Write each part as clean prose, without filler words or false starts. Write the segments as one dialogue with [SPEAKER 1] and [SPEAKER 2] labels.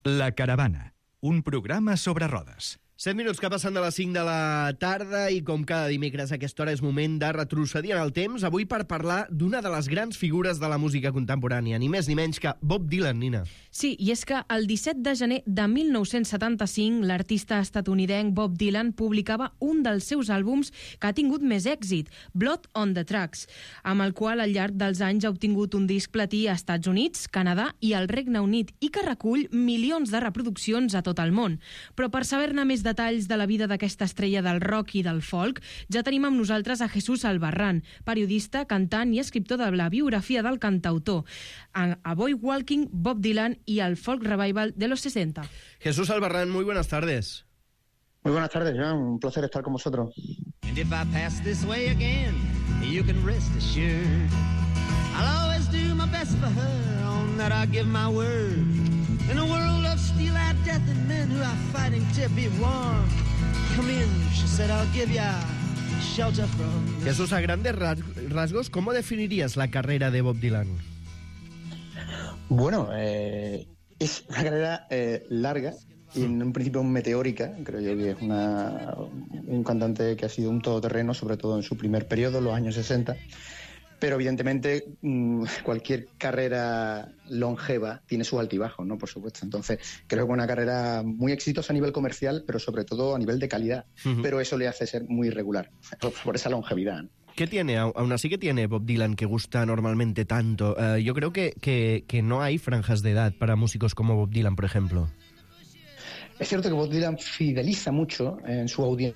[SPEAKER 1] La Caravana, un programa sobre rodes.
[SPEAKER 2] 7 minuts que passen de les 5 de la tarda i com cada dimecres a aquesta hora és moment de retrocedir en el temps, avui per parlar d'una de les grans figures de la música contemporània, ni més ni menys que Bob Dylan, Nina.
[SPEAKER 3] Sí, i és que el 17 de gener de 1975 l'artista estatunidenc Bob Dylan publicava un dels seus àlbums que ha tingut més èxit, Blood on the Tracks, amb el qual al llarg dels anys ha obtingut un disc platí a Estats Units, Canadà i el Regne Unit i que recull milions de reproduccions a tot el món. Però per saber-ne més detalls de la vida d'aquesta estrella del rock i del folk, ja tenim amb nosaltres a Jesús Albarrán, periodista, cantant i escriptor de la biografia del cantautor, a Boy Walking, Bob Dylan y al folk revival de los 60.
[SPEAKER 2] Jesús Albarrán, muy buenas tardes.
[SPEAKER 4] Muy buenas tardes, Joan. Un placer estar con vosotros.
[SPEAKER 5] And if I pass this way again, you can rest assured I'll always do my best for her, on that I give my word. In a world of steel-eyed death and men who are fighting to be warm, come in, she said, I'll give ya shelter from...
[SPEAKER 2] Jesús, a grandes rasgos, ¿cómo definirías la carrera de Bob Dylan?
[SPEAKER 4] Bueno, es una carrera larga y en un principio meteórica. Creo yo que es un cantante que ha sido un todoterreno, sobre todo en su primer periodo, los años 60. Pero evidentemente cualquier carrera longeva tiene sus altibajos, ¿no? Por supuesto. Entonces creo que una carrera muy exitosa a nivel comercial, pero sobre todo a nivel de calidad. Pero eso le hace ser muy irregular, por esa longevidad, ¿no?
[SPEAKER 2] ¿Qué tiene, aún así, qué tiene Bob Dylan que gusta normalmente tanto? Yo creo que no hay franjas de edad para músicos como Bob Dylan, por ejemplo.
[SPEAKER 4] Es cierto que Bob Dylan fideliza mucho en su audiencia.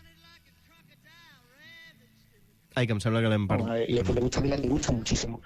[SPEAKER 2] Ay, que em sembla que l'hem perdut.
[SPEAKER 4] Y el que le gusta a Dylan le gusta muchísimo.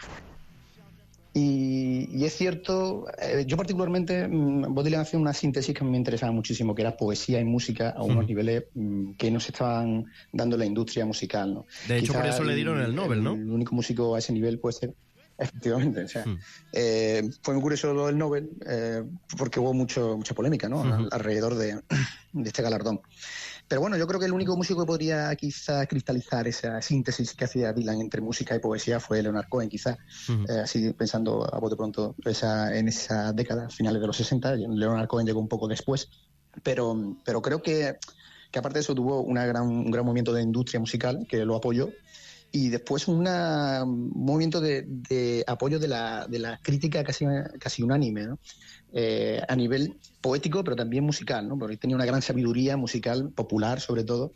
[SPEAKER 4] Y es cierto, yo particularmente, Bob Dylan hacía una síntesis que a mí me interesaba muchísimo, que era poesía y música a unos niveles que no se estaban dando en la industria musical, ¿no?
[SPEAKER 2] De hecho,
[SPEAKER 4] quizá
[SPEAKER 2] por eso le dieron el Nobel, ¿no?
[SPEAKER 4] El único músico a ese nivel puede ser, efectivamente. O sea, fue muy curioso lo del Nobel, porque hubo mucha polémica, ¿no? Alrededor de este galardón. Pero bueno, yo creo que el único músico que podría quizá cristalizar esa síntesis que hacía Dylan entre música y poesía fue Leonard Cohen, quizá. Así pensando a bote pronto en esa década, finales de los 60. Leonard Cohen llegó un poco después. Pero creo que aparte de eso tuvo un gran movimiento de industria musical que lo apoyó. Y después un movimiento de apoyo de la crítica casi unánime, ¿no? A nivel poético, pero también musical, ¿no? Porque tenía una gran sabiduría musical, popular sobre todo,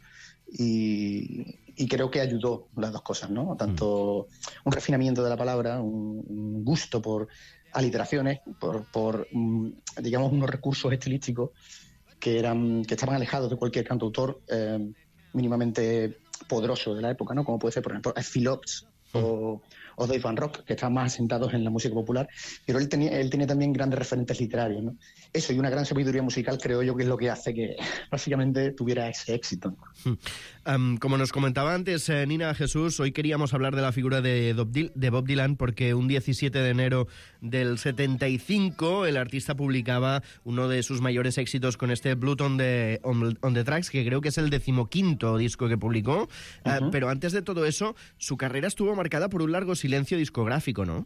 [SPEAKER 4] y creo que ayudó las dos cosas, ¿no? Tanto un refinamiento de la palabra, un gusto por aliteraciones, por digamos, unos recursos estilísticos que estaban alejados de cualquier cantautor mínimamente poderoso de la época, ¿no? Como puede ser, por ejemplo, Phil Ochs o Dave Van Ronk, que estaban más asentados en la música popular, pero él tenía también grandes referentes literarios, ¿no? Eso y una gran sabiduría musical creo yo que es lo que hace que básicamente tuviera ese éxito.
[SPEAKER 2] Como nos comentaba antes Nina, Jesús, hoy queríamos hablar de la figura de Bob Dylan porque un 17 de enero del 75 el artista publicaba uno de sus mayores éxitos con este Blood on the Tracks, que creo que es el 15º disco que publicó. Pero antes de todo eso, su carrera estuvo marcada por un largo silencio discográfico, ¿no?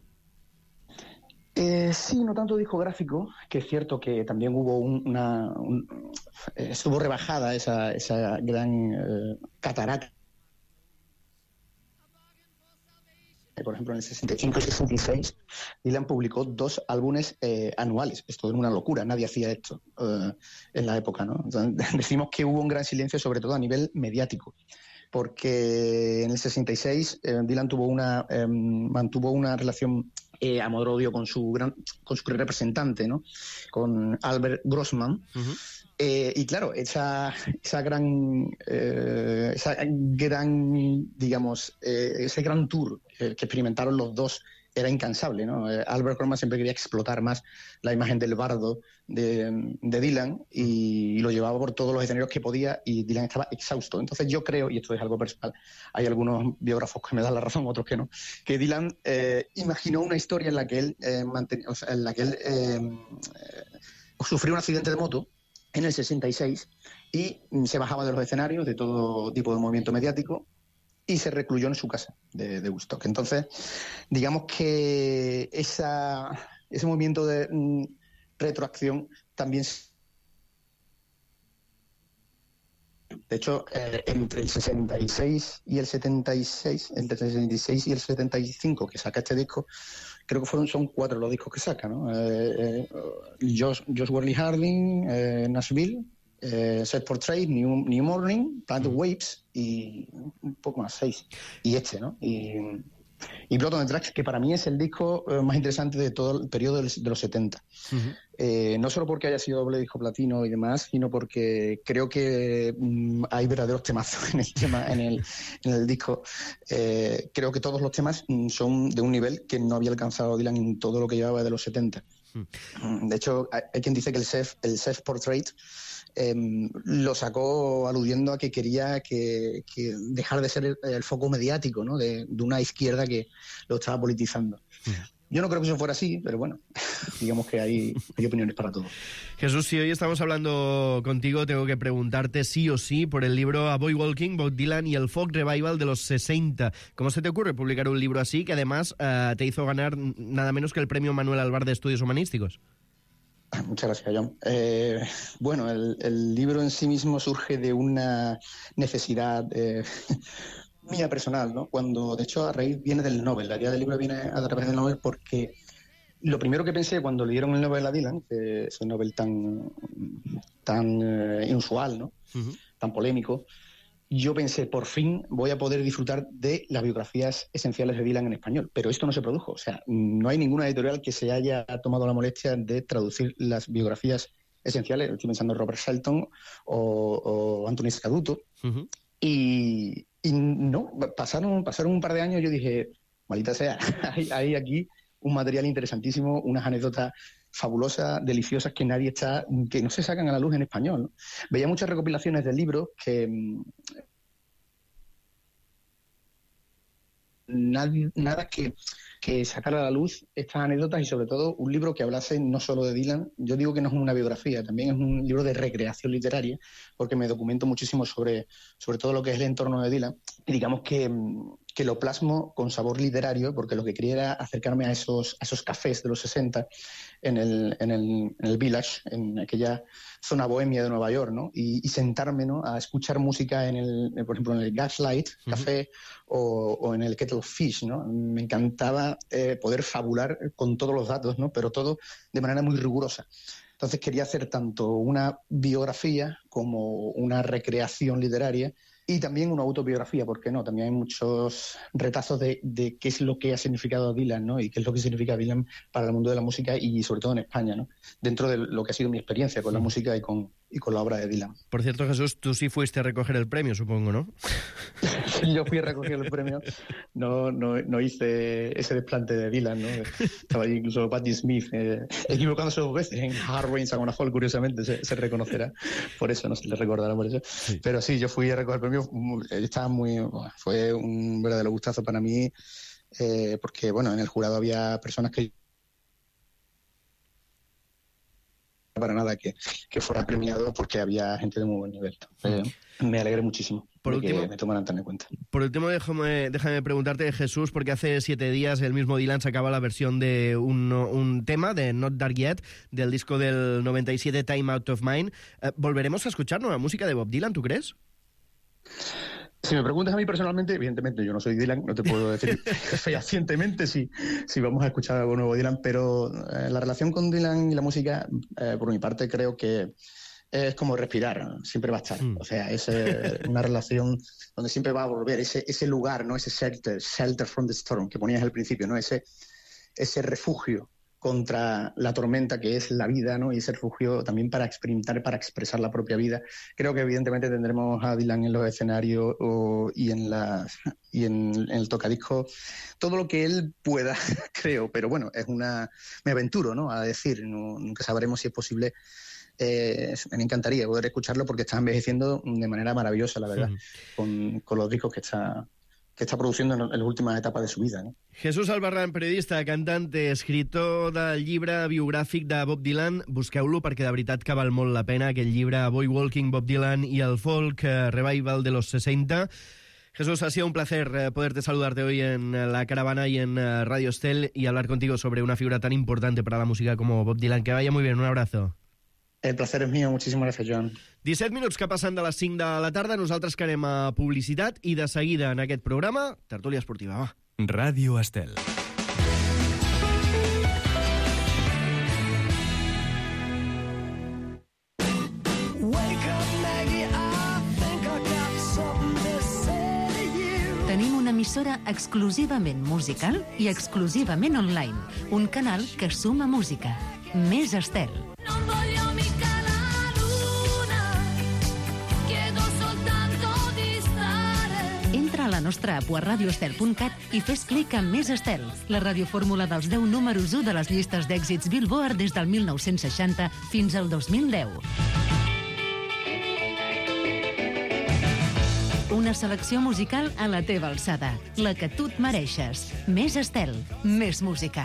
[SPEAKER 4] Sí, no tanto discográfico, que es cierto que también hubo estuvo rebajada esa gran catarata. Por ejemplo, en el 65 y 66, Dylan publicó 2 álbumes anuales. Esto era una locura, nadie hacía esto en la época, ¿no? Entonces, decimos que hubo un gran silencio, sobre todo a nivel mediático, porque en el 66 Dylan mantuvo una relación amor-odio con su representante, digamos, ese gran tour que experimentaron los dos era incansable, ¿no? Albert Grossman siempre quería explotar más la imagen del bardo de Dylan y lo llevaba por todos los escenarios que podía, y Dylan estaba exhausto. Entonces yo creo, y esto es algo personal, hay algunos biógrafos que me dan la razón, otros que no, que Dylan imaginó una historia en la que él sufrió un accidente de moto en el 66 y se bajaba de los escenarios de todo tipo de movimiento mediático y se recluyó en su casa de Woodstock. Entonces, digamos que ese movimiento de retroacción también... De hecho, entre el 66 y el 76, entre el 66 y el 75 que saca este disco, creo que son 4 los discos que saca, ¿no? Josh Worley Harding, Nashville, Set Portrait, New Morning, Planet Waves y un poco más, 6. Y este, ¿no? Y Blood on the Tracks, que para mí es el disco más interesante de todo el periodo de los 70. No solo porque haya sido doble disco platino y demás, sino porque creo que hay verdaderos temazos en el disco. Creo que todos los temas son de un nivel que no había alcanzado Dylan en todo lo que llevaba de los 70. De hecho, hay quien dice que el self-portrait lo sacó aludiendo a que quería que dejar de ser el foco mediático, ¿no? de una izquierda que lo estaba politizando. Yo no creo que eso fuera así, pero bueno, digamos que hay opiniones para todo.
[SPEAKER 2] Jesús, si hoy estamos hablando contigo, tengo que preguntarte sí o sí por el libro A Boy Walking, Bob Dylan y el Folk Revival de los 60. ¿Cómo se te ocurre publicar un libro así que además te hizo ganar nada menos que el premio Manuel Alvar de Estudios Humanísticos?
[SPEAKER 4] Muchas gracias, John. Bueno, el libro en sí mismo surge de una necesidad mía personal, ¿no? Cuando, de hecho, a raíz viene del Nobel. La idea del libro viene a través del Nobel porque lo primero que pensé cuando le dieron el Nobel a Dylan, que es un Nobel tan inusual, ¿no? Tan polémico, yo pensé, por fin voy a poder disfrutar de las biografías esenciales de Dylan en español. Pero esto no se produjo. O sea, no hay ninguna editorial que se haya tomado la molestia de traducir las biografías esenciales. Estoy pensando en Robert Shelton o Anthony Scaduto. Y no, pasaron un par de años y yo dije, maldita sea, hay aquí un material interesantísimo, unas anécdotas fabulosas, deliciosas, que no se sacan a la luz en español, ¿no? Veía muchas recopilaciones de libros que nada que sacara a la luz estas anécdotas y sobre todo un libro que hablase no solo de Dylan. Yo digo que no es una biografía, también es un libro de recreación literaria, porque me documento muchísimo sobre todo lo que es el entorno de Dylan y digamos que lo plasmo con sabor literario, porque lo que quería era acercarme a esos cafés de los 60 en el Village, en aquella zona bohemia de Nueva York, ¿no? Y sentarme, ¿no?, a escuchar música por ejemplo, en el Gaslight Café o en el Kettle Fish, ¿no? Me encantaba poder fabular con todos los datos, ¿no?, pero todo de manera muy rigurosa. Entonces quería hacer tanto una biografía como una recreación literaria y también una autobiografía, ¿por qué no? También hay muchos retazos de qué es lo que ha significado Dylan, ¿no? Y qué es lo que significa Dylan para el mundo de la música y sobre todo en España, ¿no? Dentro de lo que ha sido mi experiencia con la música y con la obra de Dylan.
[SPEAKER 2] Por cierto, Jesús, tú sí fuiste a recoger el premio, supongo, ¿no?
[SPEAKER 4] Yo fui a recoger el premio, no hice ese desplante de Dylan, ¿no? Estaba allí incluso Patti Smith, equivocándose 2 veces en Hard Rain, Sagona Hall, curiosamente, se reconocerá por eso, no se le recordará por eso. Sí. Pero sí, yo fui a recoger el premio, fue un verdadero gustazo para mí, porque, bueno, en el jurado había personas que para nada que fuera premiado, porque había gente de muy buen nivel. Me alegré muchísimo que me tomaran tan en cuenta.
[SPEAKER 2] Por último, déjame preguntarte, Jesús, porque hace 7 días el mismo Dylan sacaba la versión de un tema de Not Dark Yet, del disco del 97, Time Out of Mind. ¿Volveremos a escuchar nueva música de Bob Dylan, tú crees?
[SPEAKER 4] Si me preguntas a mí personalmente, evidentemente yo no soy Dylan, no te puedo decir fehacientemente si vamos a escuchar algo nuevo de Dylan, pero la relación con Dylan y la música, por mi parte, creo que es como respirar, siempre va a estar. O sea, es una relación donde siempre va a volver ese lugar, ¿no? Ese shelter from the storm que ponías al principio, ¿no? Ese refugio contra la tormenta que es la vida, ¿no? Y ese refugio también para experimentar, para expresar la propia vida. Creo que evidentemente tendremos a Dylan en los escenarios y en el tocadiscos todo lo que él pueda, creo, pero bueno, me aventuro, ¿no?, a decir, nunca sabremos si es posible. Me encantaría poder escucharlo porque está envejeciendo de manera maravillosa, la verdad, con los discos que está produciendo en las últimas etapas de su vida, no?
[SPEAKER 2] Jesús Albarrán, periodista, cantante, escritor del llibre biogràfic de Bob Dylan. Busqueu-lo perquè de veritat que val molt la pena, aquell llibre Boy Walking, Bob Dylan y el Folk Revival de los 60. Jesús, ha sido un placer poderte saludarte hoy en La Caravana y en Radio Estel y hablar contigo sobre una figura tan importante para la música como Bob Dylan. Que vaya muy bien, un abrazo.
[SPEAKER 4] El placer es mío. Muchísimas gracias, Joan.
[SPEAKER 2] 17 minuts que passen de les 5 de la tarda. Nosaltres que anem a publicitat i de seguida en aquest programa, tertúlia esportiva, va.
[SPEAKER 1] Ràdio Estel.
[SPEAKER 6] Tenim una emissora exclusivament musical i exclusivament online. Un canal que suma música. Més Estel. Entra a la nostra app a radioestel.cat i fes clic en Més Estel, la radiofórmula dels 10 números 1 de les llistes d'èxits Billboard des del 1960 fins al 2010. Una selecció musical a la teva alçada, la que tu et mereixes. Més Estel, més música.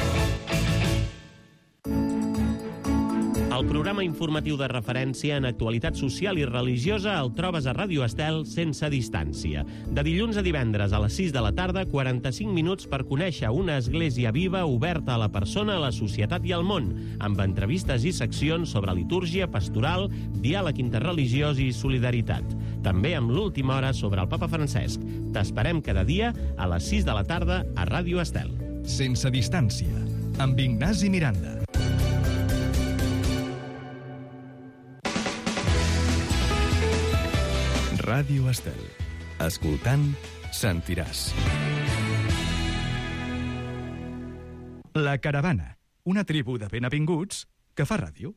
[SPEAKER 7] El programa informatiu de referència en actualitat social i religiosa el trobes a Ràdio Estel sense distància. De dilluns a divendres a les 6 de la tarda, 45 minuts per conèixer una església viva oberta a la persona, a la societat i al món, amb entrevistes i seccions sobre litúrgia, pastoral, diàleg interreligiós i solidaritat. També amb l'última hora sobre el Papa Francesc. T'esperem cada dia a les 6 de la tarda a Ràdio Estel.
[SPEAKER 1] Sense distància, amb Ignasi Miranda. Ràdio Estel. Escoltant, sentiràs. La Caravana, una tribu de benvinguts que fa ràdio.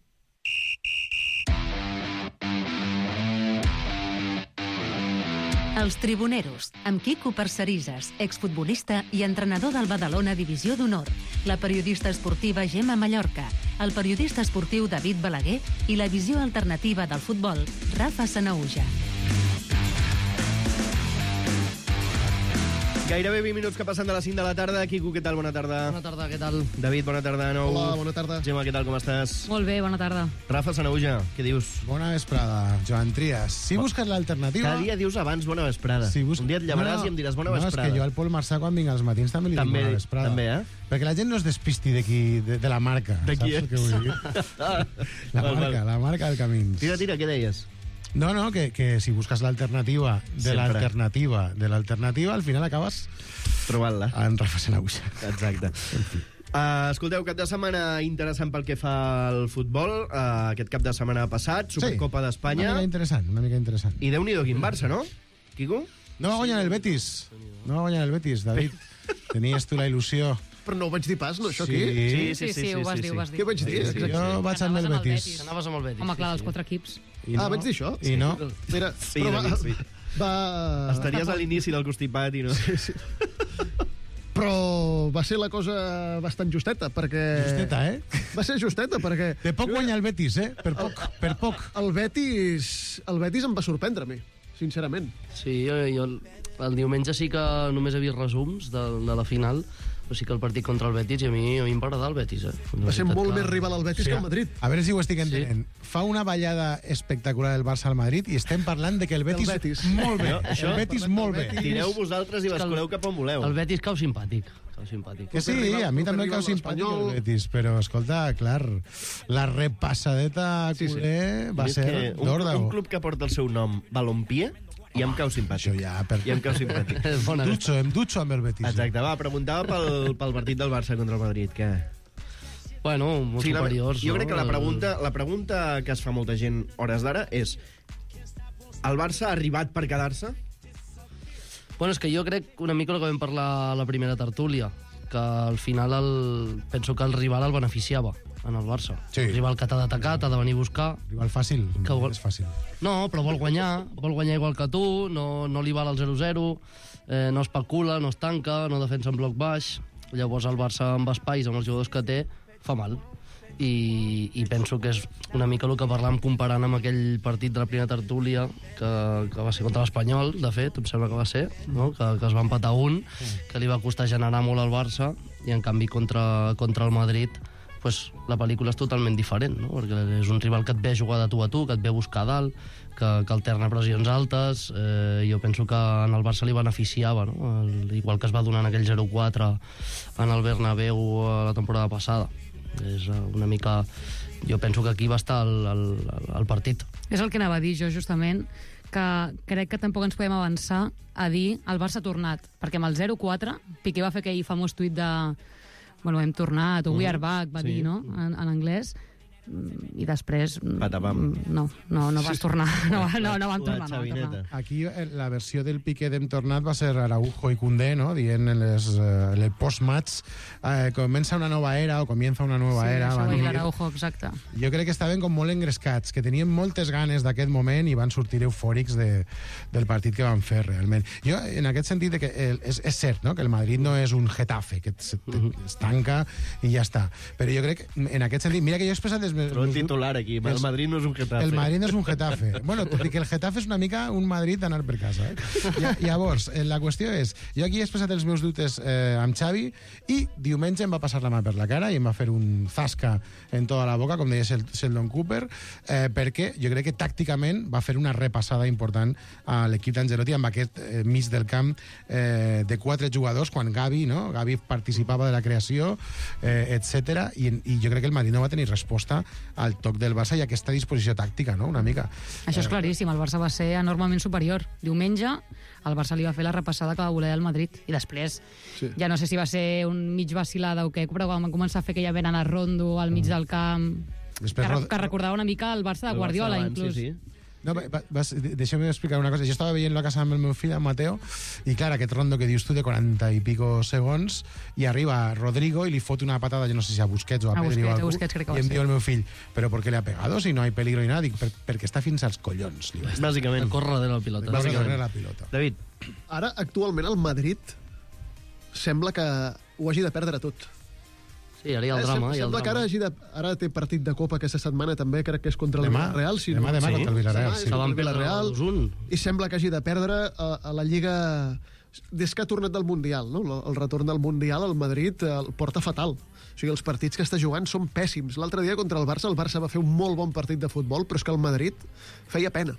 [SPEAKER 6] Els Tribuneros, amb Quico Parcerisas, exfutbolista i entrenador del Badalona Divisió d'Honor, la periodista esportiva Gemma Mallorca, el periodista esportiu David Balaguer i la visió alternativa del futbol, Rafa Sanaúja.
[SPEAKER 2] Gairebé 20 minuts que passen de les 5 de la tarda. Quico, què tal? Bona tarda.
[SPEAKER 8] Bona tarda, què tal?
[SPEAKER 2] David, bona tarda de nou.
[SPEAKER 8] Hola, bona tarda.
[SPEAKER 2] Gemma, què tal? Com estàs?
[SPEAKER 3] Molt bé, bona tarda.
[SPEAKER 2] Rafa Sanaúja, què dius?
[SPEAKER 9] Bona vesprada, Joan Trias. Si busques l'alternativa...
[SPEAKER 2] Cada dia dius abans bona vesprada. Un dia et llevaràs i em diràs bona vesprada.
[SPEAKER 9] No, és que jo al Pol Marçà, quan vinc als matins, també li dic bona vesprada.
[SPEAKER 2] També,
[SPEAKER 9] Perquè la gent no es despisti de la marca.
[SPEAKER 2] De qui
[SPEAKER 9] saps el que vull dir? La marca del camí.
[SPEAKER 2] Tira, què deies?
[SPEAKER 9] No, que si busques l'alternativa de l'alternativa de l'alternativa, al final acabes
[SPEAKER 2] trobant-la.
[SPEAKER 9] En Rafa Sanaúja.
[SPEAKER 2] Exacte. Escolteu, cap de setmana interessant pel que fa al futbol. Aquest cap de setmana passat, Supercopa d'Espanya.
[SPEAKER 9] Una mica interessant.
[SPEAKER 2] I Déu-n'hi-do quin Barça, no? Quico?
[SPEAKER 9] No va guanyar el Betis. David. Tenies tu la il·lusió.
[SPEAKER 8] Però no ho vaig dir pas, no, això aquí?
[SPEAKER 3] Sí, ho vas dir.
[SPEAKER 8] Què vaig dir?
[SPEAKER 9] Jo vaig amb el Betis.
[SPEAKER 8] Anaves amb el Betis.
[SPEAKER 3] Home, clar, dels 4 equips.
[SPEAKER 8] Vaig dir això?
[SPEAKER 9] I no.
[SPEAKER 8] Mira,
[SPEAKER 2] sí, David,
[SPEAKER 8] va...
[SPEAKER 2] Estaries a l'inici del constipat i no...
[SPEAKER 8] Sí. Però va ser la cosa bastant justeta, perquè...
[SPEAKER 9] Justeta,
[SPEAKER 8] Va ser justeta, perquè...
[SPEAKER 9] De poc guanya el Betis, Per poc.
[SPEAKER 8] El Betis em va sorprendre, a mi, sincerament.
[SPEAKER 10] Sí, jo el diumenge sí que només he vist resums de la final, però sí que el partit contra el Betis, i a mi em va agradar el Betis.
[SPEAKER 8] Va ser molt més rival al Betis que al Madrid.
[SPEAKER 9] A veure si ho estic entenent. Fa una ballada espectacular el Barça al Madrid i estem parlant de que el Betis... molt bé. El Betis molt bé.
[SPEAKER 2] Tireu vosaltres i basculeu cap on voleu.
[SPEAKER 10] El Betis cau simpàtic.
[SPEAKER 9] Que sí, a mi també cau simpàtic el Betis, però, escolta, clar, la repassadeta culer va ser d'orda.
[SPEAKER 2] Un club que porta el seu nom, Balompié, i em cau simpàtic.
[SPEAKER 9] Això ja...
[SPEAKER 2] I em cau simpàtic.
[SPEAKER 9] Em dutxo amb el Betis.
[SPEAKER 2] Exacte, va, preguntava pel partit del Barça contra el Madrid, què?
[SPEAKER 10] Bueno, molt superiors.
[SPEAKER 2] Jo crec que la pregunta que es fa molta gent hores d'ara és: el Barça ha arribat per quedar-se?
[SPEAKER 10] Bueno, és que jo crec una mica el que vam parlar a la primera tertúlia, que al final penso que el rival el beneficiava en el Barça.
[SPEAKER 9] Sí.
[SPEAKER 10] El rival que t'ha d'atacar, t'ha de venir a buscar.
[SPEAKER 9] Rival fàcil, és fàcil.
[SPEAKER 10] No, però vol guanyar igual que tu, no li val el 0-0, no especula, no es tanca, no defensa en bloc baix. Llavors el Barça amb espais, amb els jugadors que té, fa mal. I penso que és una mica el que parlàvem comparant amb aquell partit de la primera tertúlia que va ser contra l'Espanyol, de fet, em sembla que va ser, no? que es va empatar que li va costar generar molt al Barça, i en canvi contra el Madrid pues, la pel·lícula és totalment diferent, no? Perquè és un rival que et ve jugar de tu a tu, que et ve buscar a dalt, que alterna pressions altes. Jo penso que en el Barça li beneficiava, no? Igual que es va donar en aquell 0-4 en el Bernabéu la temporada passada. És una mica jo penso que aquí va estar el partit.
[SPEAKER 11] És el que anava a dir jo, justament, que crec que tampoc ens podem avançar a dir el Barça ha tornat, perquè amb el 0-4 Piqué va fer aquell famós tuit de bueno, hem tornat, o we are back, va dir, no?, en anglès, i després no vas tornar, no vam tornar.
[SPEAKER 9] Aquí la versió del Piqué d'hem tornat va ser Araujo i Koundé, no?, dient en el post-match comença una nova era o comienza una nova era.
[SPEAKER 11] Sí, això va dir l'Araujo, exacte.
[SPEAKER 9] Jo crec que estaven com molt engrescats, que tenien moltes ganes d'aquest moment i van sortir eufòrics del partit que van fer realment. Jo, en aquest sentit, que és cert, no?, que el Madrid no és un Getafe, que es tanca i ja està. Però jo crec, en aquest sentit, mira que jo he expressat
[SPEAKER 2] Però el titular aquí, el Madrid no és un Getafe.
[SPEAKER 9] El Madrid no és un Getafe. Bueno, tot i que el Getafe és una mica un Madrid d'anar per casa. Llavors, la qüestió és, jo aquí he expressat els meus dubtes amb Xavi i diumenge em va passar la mà per la cara i em va fer un zasca en tota la boca, com deia Sheldon Cooper, perquè jo crec que tàcticament va fer una repassada important a l'equip d'Ancelotti amb aquest mig del camp de 4 jugadors, quan Gavi participava de la creació, etc. I jo crec que el Madrid no va tenir resposta al toc del Barça i aquesta disposició tàctica, no?, una mica.
[SPEAKER 11] Això és claríssim, el Barça va ser enormement superior. Diumenge el Barça li va fer la repassada que va voler al Madrid i després, ja no sé si va ser un mig vacilada o què, però quan van començar a fer aquella vena a Rondo al mig del camp, que recordava una mica el Barça de Guardiola, inclús.
[SPEAKER 2] Sí.
[SPEAKER 9] No, deixa'm explicar una cosa. Jo estava veient la casa amb el meu fill, amb Mateo, i clar, aquest rondo que dius tu de 40 i pico segons, i arriba Rodrigo i li fot una patada, jo no sé si a Busquets o a Pedri o a algú, i em diu el meu fill, però ¿por qué le ha pegado si no hay peligro ni nada? Dic, perquè està fins als collons.
[SPEAKER 2] Bàsicament.
[SPEAKER 10] Corre darrere la pilota.
[SPEAKER 2] David.
[SPEAKER 8] Ara, actualment, el Madrid sembla que ho hagi de perdre tot.
[SPEAKER 10] Sí, ara hi ha el drama.
[SPEAKER 8] Sembla que ara té partit de Copa aquesta setmana, també crec que és contra el Villarreal.
[SPEAKER 9] Demà contra el Villarreal.
[SPEAKER 10] Se van perdre
[SPEAKER 8] i sembla que hagi de perdre a la Lliga des que ha tornat del Mundial, no? El retorn del Mundial al Madrid el porta fatal. O sigui, els partits que està jugant són pèssims. L'altre dia contra el Barça va fer un molt bon partit de futbol, però és que el Madrid feia pena.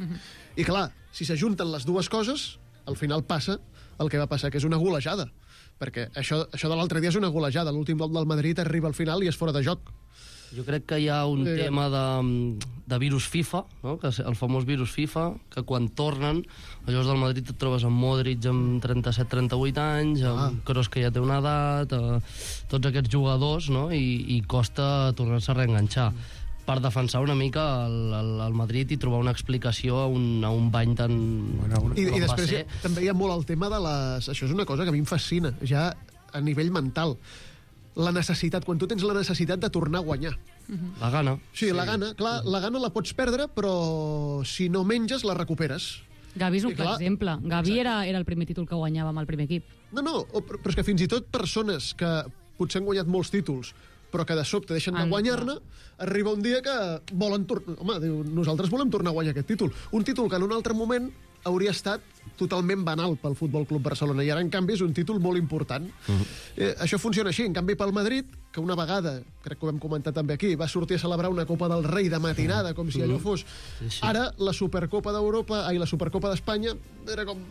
[SPEAKER 8] I clar, si s'ajunten les dues coses, al final passa el que va passar, que és una golejada. Perquè això de l'altre dia és una golejada. L'últim gol del Madrid arriba al final i és fora de joc.
[SPEAKER 10] Jo crec que hi ha un tema de virus FIFA, no?, que el famós virus FIFA, que quan tornen, els jugadors del Madrid et trobes amb Modric amb 37-38 anys, amb Kroos, que ja té una edat, tots aquests jugadors, no?, i costa tornar-se a reenganxar. Per defensar una mica el Madrid i trobar una explicació a un bany tan...
[SPEAKER 8] I després també hi ha molt el tema de les... Això és una cosa que a mi em fascina, ja a nivell mental. La necessitat, quan tu tens la necessitat de tornar a guanyar.
[SPEAKER 10] La gana.
[SPEAKER 8] Sí, la gana. Clar, la gana la pots perdre, però si no menges, la recuperes.
[SPEAKER 11] Gavi és un clar exemple. Gavi era el primer títol que guanyava amb el primer equip.
[SPEAKER 8] No, però és que fins i tot persones que potser han guanyat molts títols, però que de sobte deixen de guanyar-ne, arriba un dia que volen tornar... Home, diu, nosaltres volem tornar a guanyar aquest títol. Un títol que en un altre moment hauria estat totalment banal pel Futbol Club Barcelona, i ara, en canvi, és un títol molt important. Això funciona així. En canvi, pel Madrid, que una vegada, crec que ho hem comentat també aquí, va sortir a celebrar una Copa del Rei de matinada, com si allò fos... Ara, la Supercopa d'Europa, la Supercopa d'Espanya, era com...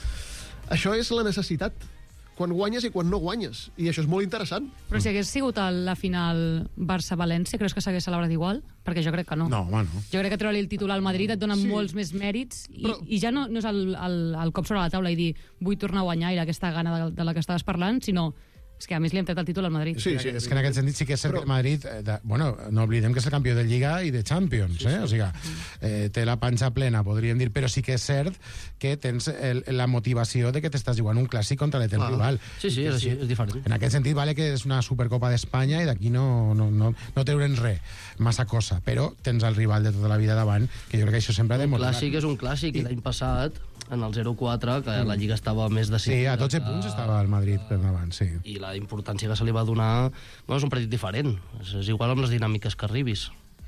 [SPEAKER 8] Això és la necessitat. Quan guanyes i quan no guanyes. I això és molt interessant.
[SPEAKER 11] Però si hagués sigut la final Barça-València, creus que s'hagués celebrat igual? Perquè jo crec que no.
[SPEAKER 9] No, home, no.
[SPEAKER 11] Jo crec que treure-li el títol al Madrid et dona molts més mèrits i ja no és el cop sobre la taula i dir vull tornar a guanyar i aquesta gana de la que estaves parlant, sinó és que a més li hem tret el títol al Madrid.
[SPEAKER 9] Sí, és que en aquest sentit sí que és cert que el Madrid, no oblidem que és el campió de Lliga i de Champions, o sigui, té la panxa plena, podríem dir, però sí que és cert que tens la motivació de que t'estàs jugant un clàssic contra l'etern rival.
[SPEAKER 10] Sí, és així, és diferent.
[SPEAKER 9] En aquest sentit, vale que és una Supercopa d'Espanya i d'aquí no treure'n res, massa cosa, però tens el rival de tota la vida davant, que jo crec que això sempre ha de motivar.
[SPEAKER 10] Un clàssic és un clàssic, i l'any passat, en el 0-4, que la Lliga estava a més de 5.
[SPEAKER 9] Sí, a 12 punts estava el Madrid per davant, sí.
[SPEAKER 10] I la importància que se li va donar... és un partit diferent. És igual amb les dinàmiques que arribis.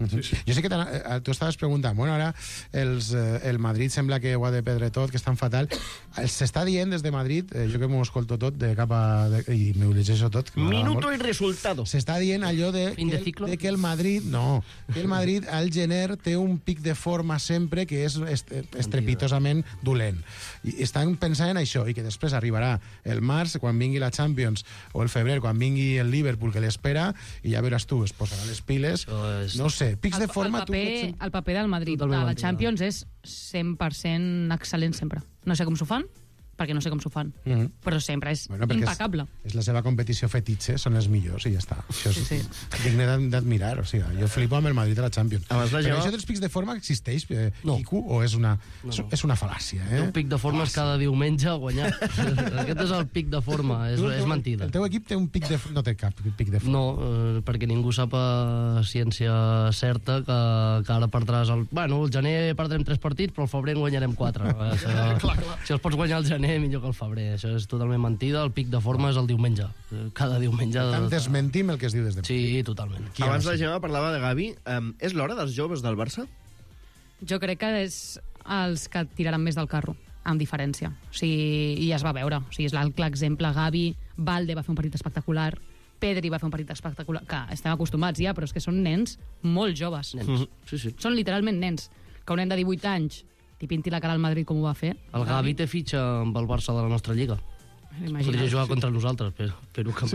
[SPEAKER 9] Jo sé que tu estaves preguntant, bueno, ara el Madrid sembla que ho ha de perdre tot, que estan fatal. S'està dient des de Madrid, jo que m'ho escolto tot de cap a... i m'ho llegeixo tot.
[SPEAKER 2] Minuto i resultado.
[SPEAKER 9] S'està dient allò de que el Madrid... No, que el Madrid al gener té un pic de forma sempre que és estrepitosament dolent. I estan pensant en això, i que després arribarà el març, quan vingui la Champions, o el febrer, quan vingui el Liverpool, que l'espera, i ja veuràs tu, es posarà les piles. No sé, pics de forma...
[SPEAKER 11] El paper del Madrid a la Champions és 100% excel·lent sempre. No sé com s'ho fan, perquè no sé com s'ho fan, però sempre és impecable.
[SPEAKER 9] És la seva competició fetitxe, són els millors i ja està. Això és digne d'admirar. O sigui, jo flipo amb el Madrid a la Champions. Però això dels pics de forma existeix, Quico, o és una fal·làcia?
[SPEAKER 10] El pic de forma és cada diumenge a guanyar. Aquest és el pic de forma, és mentida.
[SPEAKER 9] El teu equip té un pic de forma? No té cap pic de forma.
[SPEAKER 10] No, perquè ningú sap a ciència certa que ara perdràs... Bueno, el gener perdrem 3 partits, però el febrer en guanyarem 4. Si els pots guanyar el gener, millor que el febrer. Això és totalment mentida. El pic de forma és el diumenge. Cada diumenge...
[SPEAKER 9] Tant desmentim el que es diu des de...
[SPEAKER 10] Sí, totalment.
[SPEAKER 2] Abans la Gemma parlava de Gavi. És l'hora dels joves del Barça?
[SPEAKER 11] Jo crec que és els que tiraran més del carro, amb diferència. O sigui, i ja es va veure. O sigui, és el clar exemple. Gavi, Valde va fer un partit espectacular, Pedri va fer un partit espectacular, que estem acostumats ja, però és que són nens molt joves.
[SPEAKER 10] Sí.
[SPEAKER 11] Són literalment nens. Que un nen de 18 anys t'hi pinti la cara al Madrid com ho va fer.
[SPEAKER 10] El Gavi té fitxa amb el Barça de la nostra lliga. Podria jugar contra nosaltres, però que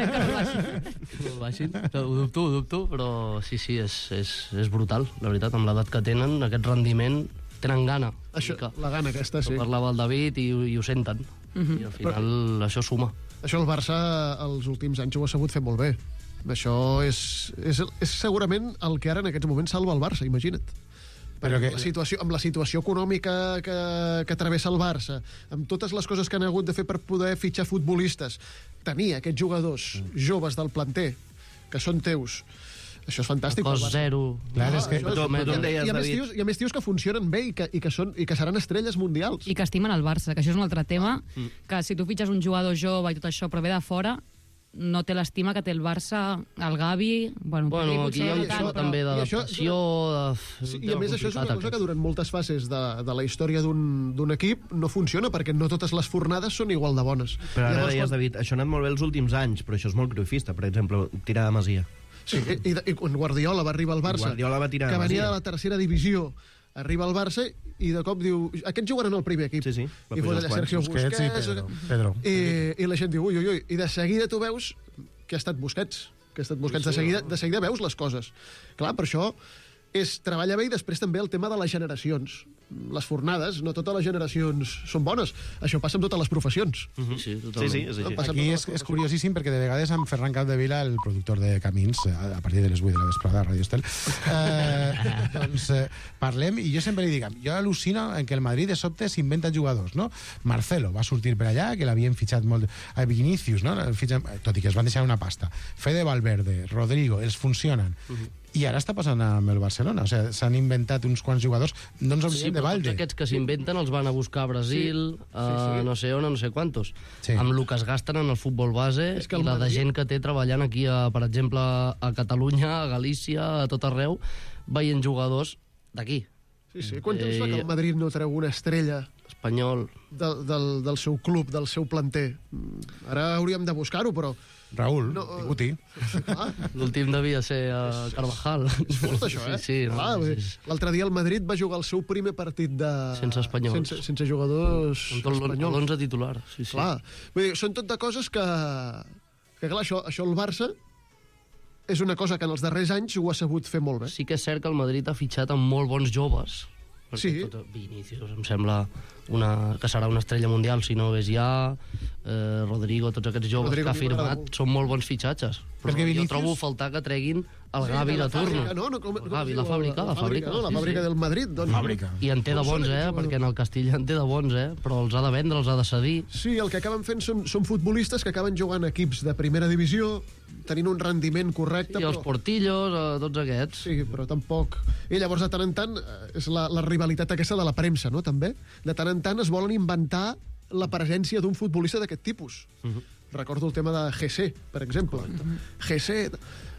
[SPEAKER 10] no el baixin. Ho dubto, però sí, és brutal, la veritat, amb l'edat que tenen, aquest rendiment, tenen gana.
[SPEAKER 8] La gana aquesta, sí.
[SPEAKER 10] Parlava el David i ho senten. I al final això suma.
[SPEAKER 8] Això el Barça els últims anys ho ha sabut fer molt bé. Això és segurament el que ara en aquests moments salva el Barça, imagina't. Però amb la situació econòmica que travessa el Barça, amb totes les coses que han hagut de fer per poder fitxar futbolistes, tenir aquests jugadors joves del planter, que són teus, això és fantàstic.
[SPEAKER 10] Cost zero.
[SPEAKER 9] Clar, és que...
[SPEAKER 8] I a més tios que funcionen bé i que seran estrelles mundials.
[SPEAKER 11] I que estimen el Barça, que això és un altre tema, que si tu fitxes un jugador jove i tot això, però ve de fora, no té l'estima que té el Barça, el Gavi... Bueno,
[SPEAKER 10] aquí hi ha un tema també d'adaptació...
[SPEAKER 8] I a més això és una cosa que durant moltes fases de la història d'un equip no funciona, perquè no totes les fornades són igual de bones.
[SPEAKER 2] Però ara deies, David, això ha anat molt bé els últims anys, però això és molt cruifista, per exemple, tirar a Masia.
[SPEAKER 8] Sí, i quan Guardiola va arribar al Barça, que venia de la tercera divisió, arriba al Barça i de cop diu, aquests jugaran al primer equip.
[SPEAKER 2] Sí.
[SPEAKER 8] I fos allà Sergio Busquets
[SPEAKER 9] i Pedro.
[SPEAKER 8] I la gent diu, ui, i de seguida tu veus que ha estat Busquets. De seguida veus les coses. Clar, per això és treballar bé, i després també el tema de les generacions. Les fornades, no totes les generacions són bones. Això passa amb totes les professions.
[SPEAKER 10] Sí, totalment.
[SPEAKER 2] Sí.
[SPEAKER 9] Aquí és curiosíssim, perquè de vegades amb Ferran Capdevila, el productor de Camins, a partir de les 8 de la vesprada a Radio Estel, parlem, i jo sempre li dic, jo al·lucino en que el Madrid de sobte s'inventa jugadors, no? Marcelo va sortir per allà, que l'havien fitxat molt... Vinicius, no? Tot i que es van deixar una pasta. Fede Valverde, Rodrigo, els funcionen. I ara està passant amb el Barcelona. O sigui, s'han inventat uns quants jugadors. No ens oblidem de Valde.
[SPEAKER 10] Tots aquests que s'inventen els van a buscar a Brasil, no sé on, no sé quantos. Amb el que es gasten en el futbol base, i la de gent que té treballant aquí, per exemple, a Catalunya, a Galícia, a tot arreu, veient jugadors d'aquí.
[SPEAKER 8] Sí. Quant temps fa que el Madrid no treu una estrella
[SPEAKER 10] espanyol
[SPEAKER 8] del seu club, del seu planter? Ara hauríem de buscar-ho, però...
[SPEAKER 9] Raúl, Guti.
[SPEAKER 10] L'últim devia ser Carvajal.
[SPEAKER 8] És fort, això,
[SPEAKER 10] Sí.
[SPEAKER 8] L'altre dia el Madrid va jugar el seu primer partit
[SPEAKER 10] sense espanyols.
[SPEAKER 8] Sense jugadors espanyols.
[SPEAKER 10] L'11 titular.
[SPEAKER 8] Clar. Vull dir, són tot de coses que clar, això el Barça és una cosa que en els darrers anys ho ha sabut fer molt bé.
[SPEAKER 10] Sí que és cert que el Madrid ha fitxat amb molt bons joves.
[SPEAKER 8] Sí.
[SPEAKER 10] Vinicius em sembla que serà una estrella mundial, si no és ja Rodrigo, tots aquests joves que ha firmat són molt bons fitxatges, però jo trobo a faltar que treguin el Gavi de turno. La
[SPEAKER 8] fàbrica del Madrid.
[SPEAKER 10] I en té de bons, perquè en el Castilla en té de bons, però els ha de vendre, els ha de cedir.
[SPEAKER 8] Sí, el que acaben fent són futbolistes que acaben jugant a equips de primera divisió, tenint un rendiment correcte.
[SPEAKER 10] I els Portillos, tots aquests.
[SPEAKER 8] Sí, però tampoc... I llavors, de tant en tant, és la rivalitat aquesta de la premsa, no?, també. De tant en tant es volen inventar la presència d'un futbolista d'aquest tipus. Recordo el tema de Jesse, per exemple. Jesse...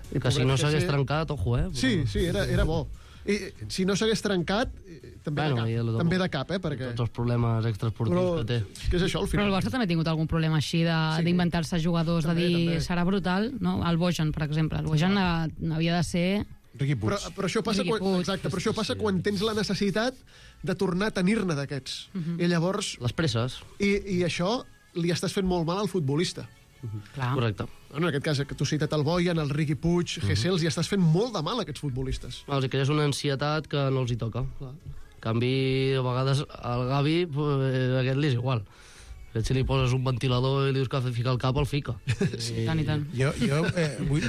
[SPEAKER 10] Que si no s'hagués trencat, ojo,
[SPEAKER 8] Sí, era bo. I si no s'hagués trencat, també de cap, perquè...
[SPEAKER 10] Tots els problemes extraesportius que té.
[SPEAKER 8] Què és això, al final?
[SPEAKER 11] Però el Barça també ha tingut algun problema així d'inventar-se jugadors, de dir serà brutal, no? El Bojan, per exemple. El Bojan havia de ser...
[SPEAKER 9] Riqui Puig.
[SPEAKER 8] Però això passa quan tens la necessitat de tornar a tenir-ne d'aquests. I llavors...
[SPEAKER 10] Les presses.
[SPEAKER 8] I això li estàs fent molt mal al futbolista.
[SPEAKER 11] Clar.
[SPEAKER 10] Correcte.
[SPEAKER 8] En aquest cas, que tu citat el Bojan, el Riqui Puig, Gesell, els hi estàs fent molt de mal a aquests futbolistes.
[SPEAKER 10] Els crees una ansietat que no els hi toca. En canvi, a vegades al Gavi aquest li és igual. Si li poses un ventilador i li dius que ha de ficar el cap, el fica.
[SPEAKER 11] Tant i tant.
[SPEAKER 9] Jo vull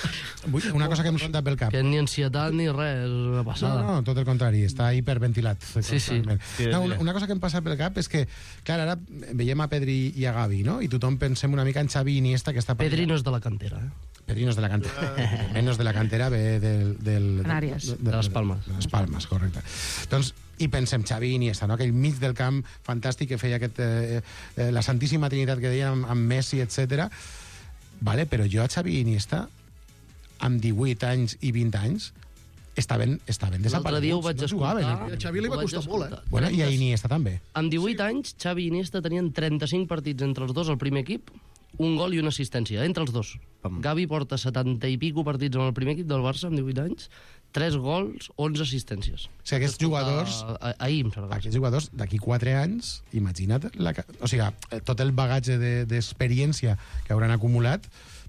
[SPEAKER 9] una cosa que em salta pel cap.
[SPEAKER 10] Que ni ansietat ni res, és una passada.
[SPEAKER 9] No, tot el contrari, està hiperventilat.
[SPEAKER 10] Sí.
[SPEAKER 9] No, una cosa que em passa pel cap és que, clar, ara veiem a Pedri i a Gavi, no? I tothom pensem una mica en Xavi i Iniesta, que està...
[SPEAKER 10] Pedri no és de la cantera,
[SPEAKER 9] Pedri no és de la cantera. Menys de la cantera, ve del...
[SPEAKER 11] Canàries.
[SPEAKER 10] De les Palmes.
[SPEAKER 9] De les Palmes, correcte. Doncs, i pensem Xavi i Iniesta, no? Aquell mig del camp fantàstic que feia la Santíssima Trinitat que deien amb Messi, etc. Vale, però jo a Xavi i Iniesta, amb 18 anys i 20 anys, estaven desapareguts.
[SPEAKER 10] L'altre dia ho vaig escoltar.
[SPEAKER 8] A Xavi li va costar molt,
[SPEAKER 9] Bueno, i a Iniesta també.
[SPEAKER 10] Amb 18 anys, Xavi i Iniesta tenien 35 partits entre els dos al primer equip, un gol i una assistència, entre els dos. Gavi porta 70 i pico partits en el primer equip del Barça, amb 18 anys, 3 gols, 11 assistències.
[SPEAKER 9] O sigui, aquests jugadors...
[SPEAKER 10] Ahir, em sembla.
[SPEAKER 9] Aquests jugadors, d'aquí 4 anys, imagina't... O sigui, tot el bagatge d'experiència que hauran acumulat,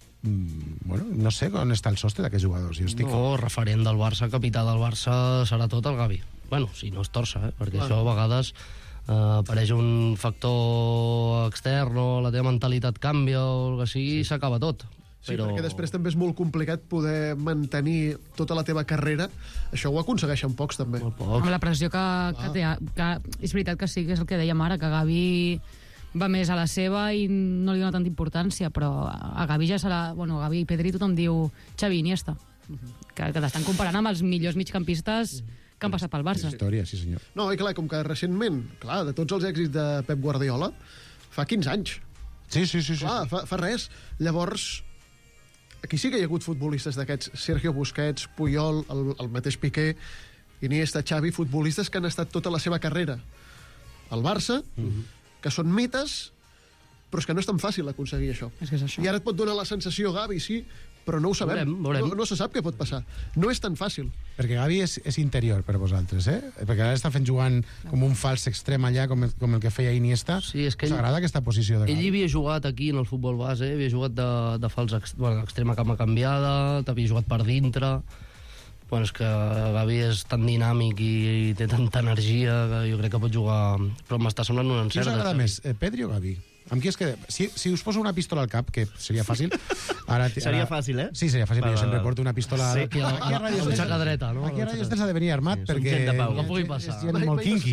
[SPEAKER 9] bueno, no sé on està el sostre d'aquests jugadors.
[SPEAKER 10] No, referent del Barça, capità del Barça, serà tot el Gavi. Bueno, si no es torça, perquè això a vegades... apareix un factor extern o la teva mentalitat canvia o el que sigui, s'acaba tot.
[SPEAKER 8] Sí, perquè després també és molt complicat poder mantenir tota la teva carrera. Això ho aconsegueixen pocs, també.
[SPEAKER 11] Amb la pressió que té. Que és veritat que sí, que és el que dèiem ara, que Gavi va més a la seva i no li dona tanta importància, però a Gavi ja serà... Bueno, Gavi i Pedri tothom diu Xavi i Iniesta, que t'estan comparant amb els millors migcampistes que han passat pel Barça.
[SPEAKER 9] Història, sí senyor.
[SPEAKER 8] No, i clar, com que recentment, clar, de tots els èxits de Pep Guardiola, fa 15 anys.
[SPEAKER 9] Sí.
[SPEAKER 8] Clar, fa res. Llavors, aquí sí que hi ha hagut futbolistes d'aquests, Sergio Busquets, Puyol, el mateix Piqué, Iniesta, Xavi, futbolistes que han estat tota la seva carrera al Barça, que són mites, però és que no és tan fàcil aconseguir això.
[SPEAKER 11] És que és això.
[SPEAKER 8] I ara et pot donar la sensació, Gavi, sí, però no ho sabem.
[SPEAKER 10] Veurem.
[SPEAKER 8] No se sap què pot passar. No és tan fàcil.
[SPEAKER 9] Perquè Gavi és interior per vosaltres, Perquè ara està jugant com un fals extrem allà, com el que feia Iniesta.
[SPEAKER 10] Sí, és que
[SPEAKER 9] t'agrada aquesta posició de Gavi?
[SPEAKER 10] Ell havia jugat aquí en el futbol base, havia jugat de fals extrema cama canviada, havia jugat per dintre... Bueno, és que Gavi és tan dinàmic i té tanta energia que jo crec que pot jugar... Però m'està semblant un encert.
[SPEAKER 9] Qui us agrada més, Pedri o Gavi? Amb qui és que... Si us poso una pistola al cap, que seria fàcil...
[SPEAKER 2] Seria fàcil,
[SPEAKER 9] Sí, seria fàcil, perquè jo sempre porto una pistola...
[SPEAKER 10] Aquí a la butxaca dreta, no?
[SPEAKER 9] Aquí a Radio Estels ha de venir armat, perquè...
[SPEAKER 10] No pugui passar.
[SPEAKER 9] És molt kinky.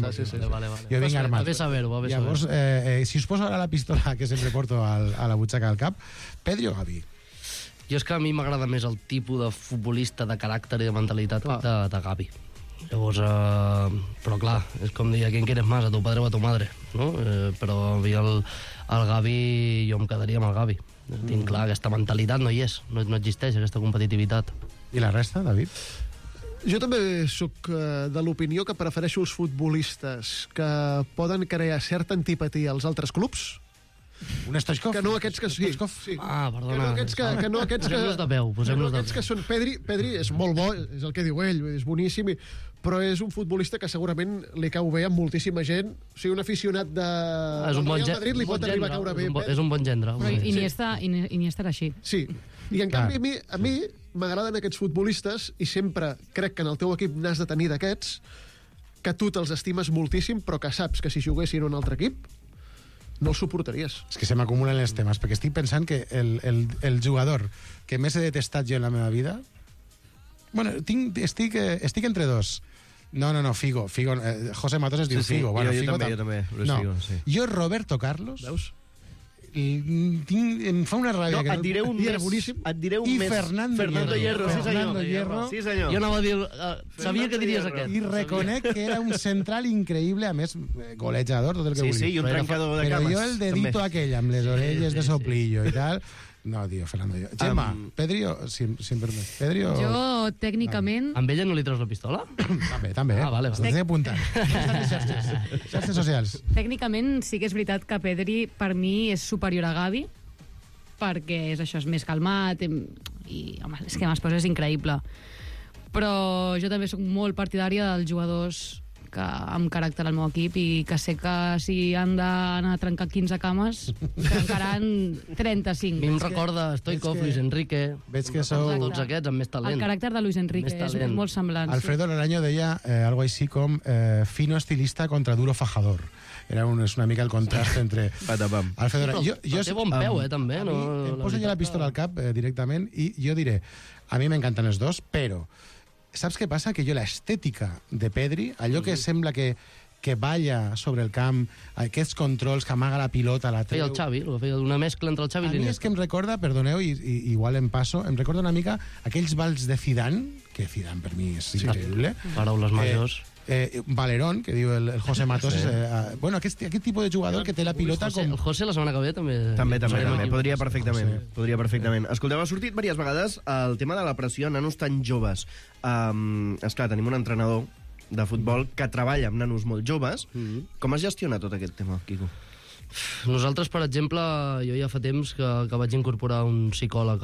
[SPEAKER 9] Jo vinc armat.
[SPEAKER 10] Va bé saber-ho,
[SPEAKER 9] Llavors, si us poso ara la pistola que sempre porto a la butxaca al cap, Pedri o Gavi?
[SPEAKER 10] Jo és que a mi m'agrada més el tipus de futbolista de caràcter i de mentalitat de Gavi. Llavors, però clar, és com dir, ¿a quién quieres más? A tu padre o a tu madre, no? Però a mi el Gavi, jo em quedaria amb el Gavi. Tinc clar, aquesta mentalitat no hi és, no existeix, aquesta competitivitat.
[SPEAKER 9] I la resta, David?
[SPEAKER 8] Jo també sóc de l'opinió que prefereixo els futbolistes que poden crear certa antipatia als altres clubs.
[SPEAKER 9] Un Stoichkov?
[SPEAKER 8] Que no aquests que sí.
[SPEAKER 10] Ah, perdona.
[SPEAKER 8] Que no aquests que...
[SPEAKER 10] Posem-los de peu, posem-los de peu.
[SPEAKER 8] Aquests que són... Pedri és molt bo, és el que diu ell, és boníssim, però és un futbolista que segurament li cau bé amb moltíssima gent. O sigui, un aficionat de Real Madrid li pot arribar a caure bé.
[SPEAKER 10] És un bon gendre.
[SPEAKER 11] Però Iniesta era així.
[SPEAKER 8] Sí. I en canvi a mi m'agraden aquests futbolistes i sempre crec que en el teu equip n'has de tenir d'aquests que tu te'ls estimes moltíssim però que saps que si juguessin en un altre equip no els suportaries.
[SPEAKER 9] És que se m'acumulen els temes, perquè estic pensant que el jugador que més he detestat jo en la meva vida... Bueno, estic entre dos. No, Figo. José Matos es diu Figo.
[SPEAKER 2] Bueno, jo també, Luis Figo, sí.
[SPEAKER 9] Jo, Roberto Carlos...
[SPEAKER 8] Veus?
[SPEAKER 9] Em fa una ràbia.
[SPEAKER 2] No, et diré un més.
[SPEAKER 9] Fernando Hierro.
[SPEAKER 2] Sí, senyor.
[SPEAKER 10] Jo anava a dir... Sabia que diries aquest.
[SPEAKER 9] I reconec que era un central increïble, a més, golejador, tot el que vulguis.
[SPEAKER 2] Sí, i un trencador de cames.
[SPEAKER 9] Però jo el dedito aquell, amb les orelles de soplillo i tal... No, tio, Fernando. Gemma, Pedri o... Si em permet. Pedri o...
[SPEAKER 11] Jo, tècnicament...
[SPEAKER 10] Amb ella no li treus la pistola?
[SPEAKER 9] També.
[SPEAKER 10] Ah, vale.
[SPEAKER 9] Estic apuntant. Xarxes socials.
[SPEAKER 11] Tècnicament sí que és veritat que Pedri per mi és superior a Gavi, perquè és més calmat i home, és que Masposa és increïble. Però jo també sóc molt partidària dels jugadors amb caràcter al meu equip i que sé que si han d'anar a trencar 15 cames trencaran 35.
[SPEAKER 10] A mi em recorda Stoikov, Luis Enrique...
[SPEAKER 9] Veig que sou...
[SPEAKER 10] Tots aquests amb més talent.
[SPEAKER 11] El caràcter de Luis Enrique és molt semblant.
[SPEAKER 9] Alfredo Laraño deia algo així com fino estilista contra duro fajador. És una mica el contrast entre... Alfredo Laraño...
[SPEAKER 10] Té bon peu, també.
[SPEAKER 9] Em poso ja la pistola al cap directament i jo diré, a mi m'encanten els dos, però saps què passa? Que jo l'estètica de Pedri, allò que sembla que balla sobre el camp, aquests controls que amaga la pilota, la treu...
[SPEAKER 10] Feia el Xavi, feia una mescla entre el Xavi i l'Iniesta.
[SPEAKER 9] A mi és que em recorda, perdoneu, i igual em passo, em recorda una mica aquells balls de Zidane, que Zidane per mi és increïble.
[SPEAKER 10] Paraules majors.
[SPEAKER 9] Valerón, que diu el José Matos, bueno, aquest tipus de jugador que té la pilota com...
[SPEAKER 10] El José la setmana que ve també...
[SPEAKER 2] També. Podria perfectament. Escolteu, ha sortit diverses vegades el tema de la pressió a nanos tan joves. Esclar, tenim un entrenador de futbol que treballa amb nanos molt joves. Com es gestiona tot aquest tema, Quico?
[SPEAKER 10] Nosaltres, per exemple, jo ja fa temps que vaig incorporar un psicòleg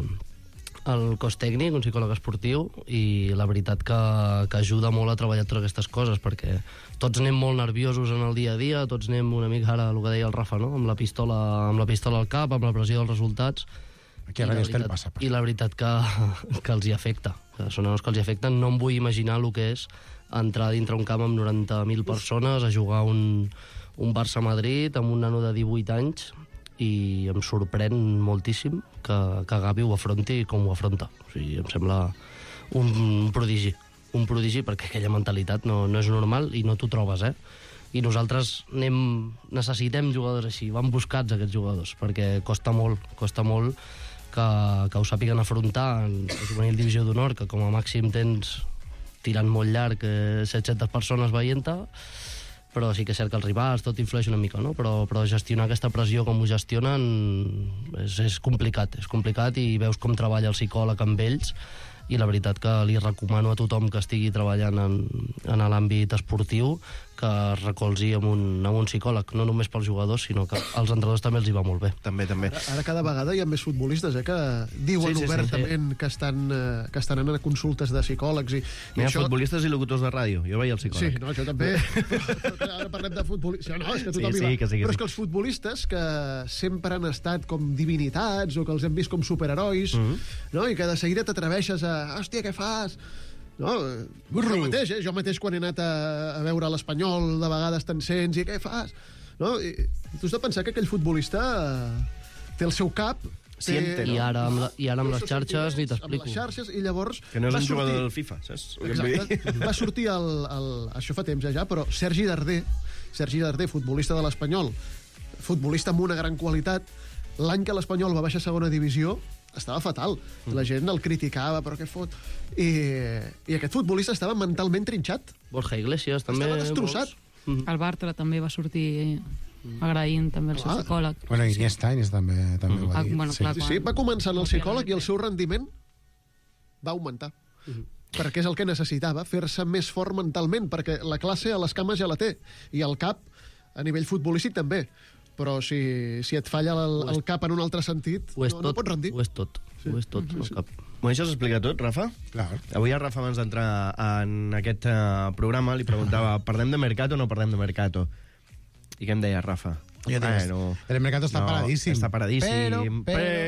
[SPEAKER 10] al cos tècnic, un psicòleg esportiu, i la veritat que ajuda molt a treballar totes aquestes coses, perquè tots anem molt nerviosos en el dia a dia, tots anem una mica ara, el que deia el Rafa, no? amb la pistola al cap, amb la pressió dels resultats.
[SPEAKER 9] Aquí a Radio Estel passa.
[SPEAKER 10] I la veritat que els hi afecta, que són els que els hi afecten. No em vull imaginar el que és entrar dintre un camp amb 90.000 persones a jugar un Barça-Madrid amb un nano de 18 anys, i em sorprèn moltíssim que Gavi ho afronti com ho afronta. O sigui, em sembla un prodigi, perquè aquella mentalitat no és normal i no t'ho trobes, I nosaltres necessitem jugadors així, van buscats aquests jugadors, perquè costa molt que ho sàpiguen afrontar en la juvenil divisió d'honor, que com a màxim tens tirant molt llarg 700 persones veient-te, però sí que és cert que els rivals tot influeix una mica, no? Però gestionar aquesta pressió com ho gestionen és complicat i veus com treballa el psicòleg amb ells, i la veritat que li recomano a tothom que estigui treballant en l'àmbit esportiu que es recolzi amb un psicòleg, no només pels jugadors, sinó que als entrenadors també els hi va molt bé.
[SPEAKER 2] També.
[SPEAKER 8] Ara cada vegada hi ha més futbolistes que diuen obertament que estan anant a consultes de psicòlegs.
[SPEAKER 2] Hi ha futbolistes i locutors de ràdio. Jo veia el psicòleg.
[SPEAKER 8] Sí, no, jo també. Però ara parlem de futbolistes. No, és que tothom hi va. Però és que els futbolistes que sempre han estat com divinitats o que els hem vist com superherois, no? I que de seguida t'atreveixes a... Hòstia, què fas? No, jo mateix quan he anat a veure l'Espanyol de vegades te'n sents i què fas? No? I tu has de pensar que aquell futbolista té el seu cap,
[SPEAKER 10] I ara amb les xarxes ni t'explico.
[SPEAKER 8] Amb les xarxes, i llavors...
[SPEAKER 2] Que no és un jugador del FIFA, saps?
[SPEAKER 8] Exacte. Va sortir això fa temps ja, però Sergi Darder, futbolista de l'Espanyol, futbolista amb una gran qualitat, l'any que l'Espanyol va baixar a segona divisió, estava fatal. La gent el criticava, però què fot? I aquest futbolista estava mentalment trinxat.
[SPEAKER 10] Borja Iglesias també.
[SPEAKER 8] Estava destrossat.
[SPEAKER 11] El Bartra també va sortir agraint també el seu psicòleg.
[SPEAKER 9] Bueno, Iniesta també ho va dir.
[SPEAKER 8] Sí, va començar en el psicòleg i el seu rendiment va augmentar. Perquè és el que necessitava, fer-se més fort mentalment, perquè la classe a les cames ja la té, i el cap, a nivell futbolístic, també. Però si et falla el cap en un altre sentit, no pots rendir.
[SPEAKER 10] Ho és tot, el cap.
[SPEAKER 2] M'ho deixes explicar tot, Rafa?
[SPEAKER 9] Clar.
[SPEAKER 2] Avui a Rafa, abans d'entrar en aquest programa, li preguntava, parlem de Mercato o no parlem de Mercato? I què em deia, Rafa?
[SPEAKER 9] El Mercato està paradíssim.
[SPEAKER 2] Està paradíssim,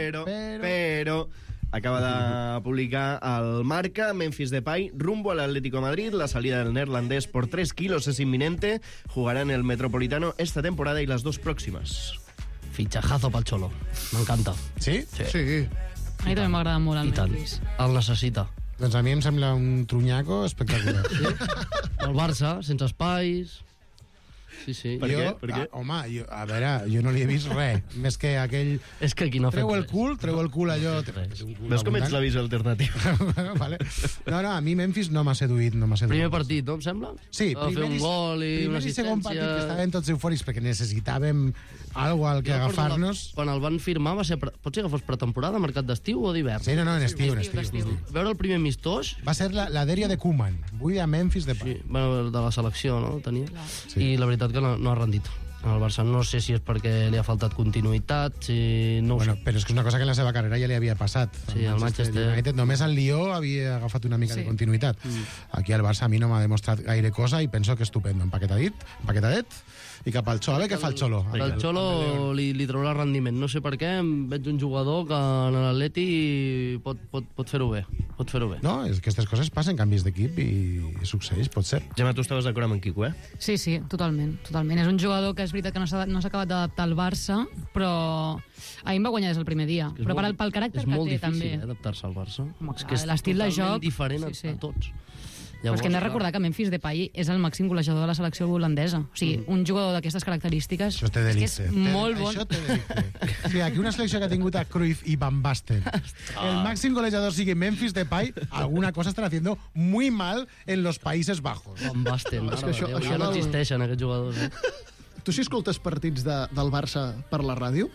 [SPEAKER 2] però acaba de publicar el Marca, Memphis Depay rumbo al Atlético de Madrid. La salida del neerlandés por 3 kilos es inminente. Jugará en el Metropolitano esta temporada y las dos próximas.
[SPEAKER 10] Fitxajazo pel Xolo. M'encanta.
[SPEAKER 9] Sí?
[SPEAKER 8] Sí.
[SPEAKER 11] A mi també m'agrada molt el Memphis.
[SPEAKER 10] El necessita.
[SPEAKER 9] Doncs a mi em sembla un trunyaco espectacular.
[SPEAKER 10] El Barça, sense espais... sí.
[SPEAKER 2] Per què? Per què?
[SPEAKER 9] Home, a veure, jo no li he vist res, més que aquell...
[SPEAKER 10] És que aquí no ha fet
[SPEAKER 9] treu el
[SPEAKER 10] res.
[SPEAKER 9] cul allò...
[SPEAKER 2] Veus com ets la visió alternativa?
[SPEAKER 9] Vale. No, a mi Memphis no m'ha seduït,
[SPEAKER 10] Primer partit, no, em sembla?
[SPEAKER 9] Sí,
[SPEAKER 10] Va fer un gol i una
[SPEAKER 9] primer i segon
[SPEAKER 10] assistència.
[SPEAKER 9] partit que estaven tots eufòrics perquè necessitàvem algo al que agafar-nos.
[SPEAKER 10] Quan el van firmar va ser... Pot ser que fos pretemporada, mercat d'estiu o d'hivern?
[SPEAKER 9] Sí, no, en estiu.
[SPEAKER 10] Veure el primer amistós...
[SPEAKER 9] Va ser la dèria de Koeman. Vull a Memphis de
[SPEAKER 10] Sí, bueno, de la selecció, no? Tenia.
[SPEAKER 9] Sí.
[SPEAKER 10] I la veritat que no ha rendit. El Barça no sé si és perquè li ha faltat continuïtat, si no ho
[SPEAKER 9] Bueno,
[SPEAKER 10] sé.
[SPEAKER 9] però és que és una cosa que en la seva carrera ja li havia passat.
[SPEAKER 10] Sí, al Manchester
[SPEAKER 9] United. Només el Lió havia agafat una mica
[SPEAKER 11] Sí.
[SPEAKER 9] de continuïtat. Aquí el Barça a mi no m'ha demostrat gaire cosa i penso que estupendo. Empaquetadet, i cap al Xolo. A veure què fa el Xolo.
[SPEAKER 10] El Xolo li traurà rendiment. No sé per què, veig un jugador que en l'Atleti pot fer-ho bé. Pot fer-ho bé.
[SPEAKER 9] No, és que aquestes coses passen, canvis d'equip i succeeix, pot ser.
[SPEAKER 2] Gemma, tu estaves d'acord amb en Quico, eh?
[SPEAKER 11] Sí, totalment. És un jugador que és veritat que no s'ha acabat d'adaptar al Barça, però a mi em va guanyar des del primer dia. Però pel caràcter que té, també.
[SPEAKER 10] És molt difícil, adaptar-se al Barça.
[SPEAKER 11] Home,
[SPEAKER 10] És que és
[SPEAKER 11] l'estil de
[SPEAKER 10] totalment
[SPEAKER 11] joc...
[SPEAKER 10] diferent a tots.
[SPEAKER 11] Però és que hem de recordar que Memphis Depay és el màxim golejador de la selecció holandesa. O sigui, un jugador d'aquestes característiques
[SPEAKER 9] Això té
[SPEAKER 11] és que
[SPEAKER 9] delicte.
[SPEAKER 11] és molt bon.
[SPEAKER 9] Això té delicte. O sigui, aquí una selecció que ha tingut a Cruyff i Van Basten, el màxim golejador sigue Memphis Depay, alguna cosa estarà haciendo muy mal en los Países Bajos.
[SPEAKER 10] Van Basten,
[SPEAKER 8] És que això
[SPEAKER 10] ja no
[SPEAKER 8] del-
[SPEAKER 10] existeixen aquests jugadors.
[SPEAKER 8] Tu si escoltes partits del Barça per la ràdio,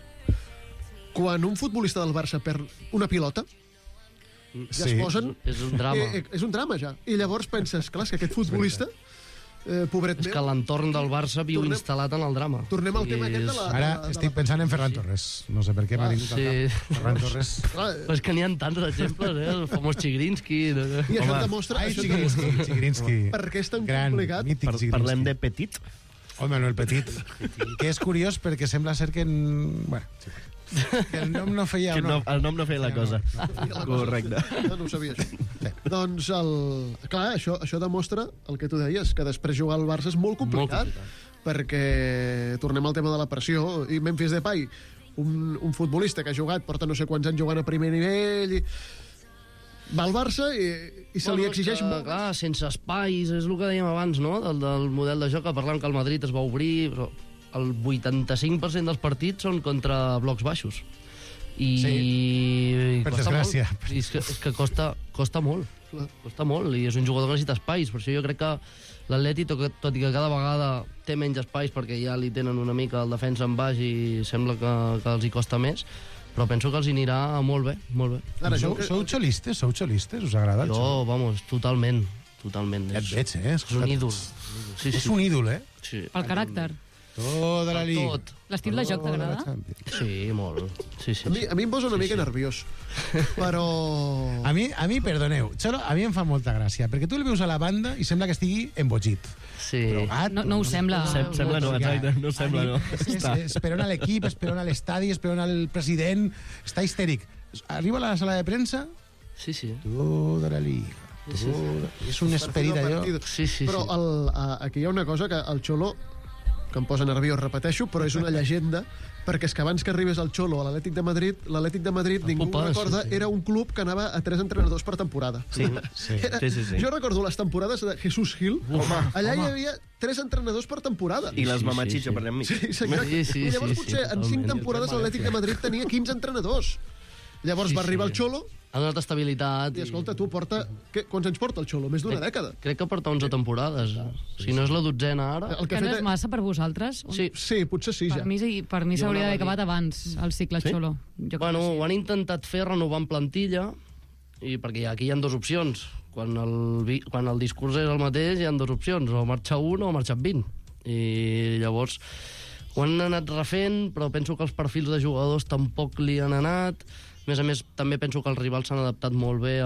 [SPEAKER 8] quan un futbolista del Barça perd una pilota, ja es posen...
[SPEAKER 10] És un drama.
[SPEAKER 8] És un drama, ja. I llavors penses, clar, és que aquest futbolista, pobret
[SPEAKER 10] És
[SPEAKER 8] meu...
[SPEAKER 10] que l'entorn del Barça viu instal·lat en el drama.
[SPEAKER 8] Tornem al tema aquest de la...
[SPEAKER 9] Ara estic pensant en Ferran Torres. No sé per què m'ha vingut al
[SPEAKER 10] sí.
[SPEAKER 9] cap. Ferran Torres.
[SPEAKER 10] Però és que n'hi ha tants exemples, el famós Chigrinsky...
[SPEAKER 8] I això et demostra...
[SPEAKER 9] Ai,
[SPEAKER 8] això et demostra
[SPEAKER 9] Chigrinsky.
[SPEAKER 8] Per què és tan
[SPEAKER 9] Gran,
[SPEAKER 8] complicat?
[SPEAKER 9] mític Chigrinsky.
[SPEAKER 2] Parlem de Petit?
[SPEAKER 9] Home, no, el Petit. Que és curiós perquè sembla ser que... Bueno, sí. Que el nom no feia...
[SPEAKER 2] Que el nom no feia la cosa. Correcte.
[SPEAKER 8] No ho sabia, això. Doncs, clar, això demostra el que tu deies, que després jugar al Barça és molt complicat, perquè tornem al tema de la pressió, i Memphis Depay, un futbolista que ha jugat, porta no sé quants anys jugant a primer nivell, i va al Barça i se li exigeix molt.
[SPEAKER 10] Clar, sense espais, és el que dèiem abans, no?, del model de joc, que parlàvem que el Madrid es va obrir, però el 85% dels partits són contra blocs baixos. I
[SPEAKER 9] per
[SPEAKER 10] costa
[SPEAKER 9] desgràcia.
[SPEAKER 10] molt. I és que costa molt. Costa molt, i és un jugador que necessita espais. Per això jo crec que l'Atleti, tot i que cada vegada té menys espais perquè ja li tenen una mica el defensa en baix i sembla que els hi costa més, però penso que els hi anirà molt bé, molt bé.
[SPEAKER 8] Ara,
[SPEAKER 9] Sou xolistes? Us agrada el
[SPEAKER 10] Jo,
[SPEAKER 9] xolo?
[SPEAKER 10] vamos, totalment.
[SPEAKER 9] Ja et veig,
[SPEAKER 10] És un ídol. Sí,
[SPEAKER 9] És un ídol, eh?
[SPEAKER 10] Sí.
[SPEAKER 11] Pel caràcter.
[SPEAKER 9] Tota la liga.
[SPEAKER 10] Tot.
[SPEAKER 11] L'estil de joc t'agrada?
[SPEAKER 10] Sí, molt. Sí.
[SPEAKER 8] A mi em posa una mica nerviós, però...
[SPEAKER 9] A mi, perdoneu, Xolo, a mi em fa molta gràcia, perquè tu el veus a la banda i sembla que estigui embogit.
[SPEAKER 10] Sí.
[SPEAKER 11] No ho sembla.
[SPEAKER 2] Sembla no, exacte, no sembla no.
[SPEAKER 9] Esperant a l'equip, esperant a l'estadi, esperant al president, està histèric. Arriba a la sala de premsa,
[SPEAKER 10] Sí.
[SPEAKER 9] tota la liga. És un esperit allò.
[SPEAKER 10] Sí.
[SPEAKER 8] Però aquí hi ha una cosa que el Xolo, que em posa nerviós, repeteixo, però és una llegenda, perquè és que abans que arribés el Xolo a l'Atlètic de Madrid, ningú ho recorda, era un club que anava a 3 entrenadors per temporada.
[SPEAKER 2] Sí.
[SPEAKER 8] Jo recordo les temporades de Jesús Gil, allà hi havia 3 entrenadors per temporada.
[SPEAKER 2] I les Mamachitxo, parlem mi.
[SPEAKER 8] Sí, i llavors potser en 5 temporades l'Atlètic de Madrid tenia 15 entrenadors. Llavors va arribar el Xolo
[SPEAKER 10] ha donat estabilitat.
[SPEAKER 8] i, escolta, tu porta... Quants anys porta el Xolo? Més d'una dècada.
[SPEAKER 10] Crec que porta 11 temporades. Si no és la 12a ara...
[SPEAKER 11] Que no és massa per vosaltres?
[SPEAKER 10] Sí,
[SPEAKER 8] potser sí, ja.
[SPEAKER 11] Per mi s'hauria d'haver acabat abans el cicle Xolo.
[SPEAKER 10] Bueno, ho han intentat fer renovant plantilla, i perquè aquí hi ha dues opcions. Quan el discurs és el mateix, hi ha dues opcions, o marxa un o marxen 20. I llavors ho han anat refent, però penso que els perfils de jugadors tampoc li han anat. A més, també penso que els rivals s'han adaptat molt bé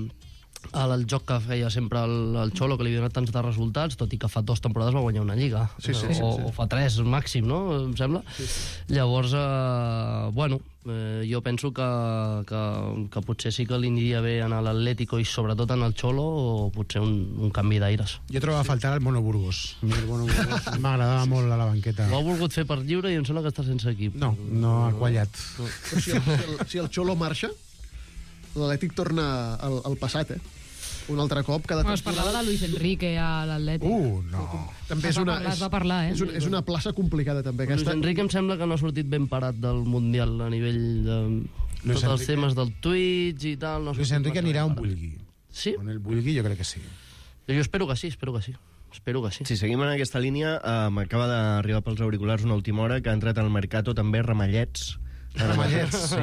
[SPEAKER 10] al joc que feia sempre el Xolo, que li havia donat tants de resultats, tot i que fa 2 temporades va guanyar una lliga. O fa 3 màxim, no? Em sembla. Llavors, bueno, jo penso que potser sí que li aniria bé en l'Atlético i sobretot en el Xolo, o potser un canvi d'aires.
[SPEAKER 9] Jo trobo a faltar el Mono Burgos. A mi el Mono Burgos m'agradava molt a la banqueta.
[SPEAKER 10] Ho ha volgut fer per lliure i em sembla que està sense equip.
[SPEAKER 9] No ha quallat.
[SPEAKER 8] Si el Xolo marxa, l'Atlètic torna al passat, eh? un altre cop. Cada
[SPEAKER 11] Es parlava de Luis Enrique a l'Atlètic.
[SPEAKER 9] No.
[SPEAKER 8] També
[SPEAKER 11] Es va parlar,
[SPEAKER 8] és una plaça complicada, també.
[SPEAKER 10] Luis Enrique em sembla que no ha sortit ben parat del Mundial a nivell de tots els temes del Twitch i tal.
[SPEAKER 9] Luis Enrique anirà on vulgui.
[SPEAKER 10] Sí?
[SPEAKER 9] On el vulgui, jo crec que sí.
[SPEAKER 10] Jo espero que sí, espero que sí. Espero que sí.
[SPEAKER 2] Si seguim en aquesta línia, m'acaba d'arribar pels auriculars una última hora que ha entrat al Mercato també Ramallets.
[SPEAKER 9] Ramallets.
[SPEAKER 2] Sí.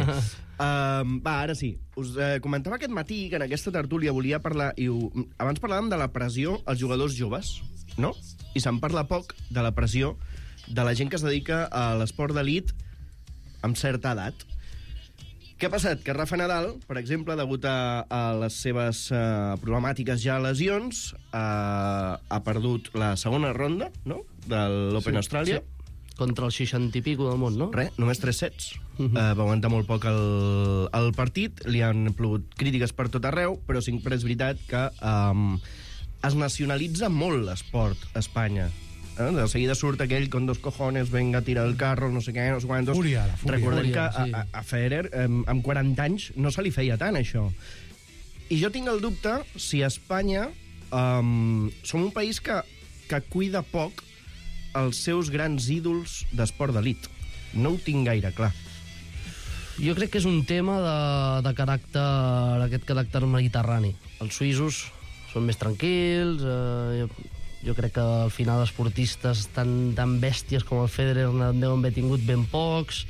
[SPEAKER 2] Ara sí. Us comentava aquest matí que en aquesta tertúlia volia parlar... Abans parlàvem de la pressió als jugadors joves, no? I se'n parla poc de la pressió de la gent que es dedica a l'esport d'elit amb certa edat. Què ha passat? Que Rafa Nadal, per exemple, degut a les seves problemàtiques ja lesions, ha perdut la segona ronda, no?, de l'Open Austràlia.
[SPEAKER 10] Sí. Contra el 60 i pico del món, no?
[SPEAKER 2] Res, només 3 sets. Va aguantar molt poc el partit, li han plogut crítiques per tot arreu, però sempre és veritat que es nacionalitza molt l'esport a Espanya. De seguida surt aquell con dos cojones, venga, tira el carro, no sé què, no sé quantos.
[SPEAKER 9] Fúria.
[SPEAKER 2] Recordem que a Federer, amb 40 anys, no se li feia tant, això. I jo tinc el dubte si a Espanya som un país que cuida poc els seus grans ídols d'esport d'elit. No ho tinc gaire clar.
[SPEAKER 10] Jo crec que és un tema de caràcter, aquest caràcter mediterrani. Els suïssos són més tranquils, jo crec que al final esportistes tan bèsties com el Federer en deuen haver tingut ben pocs,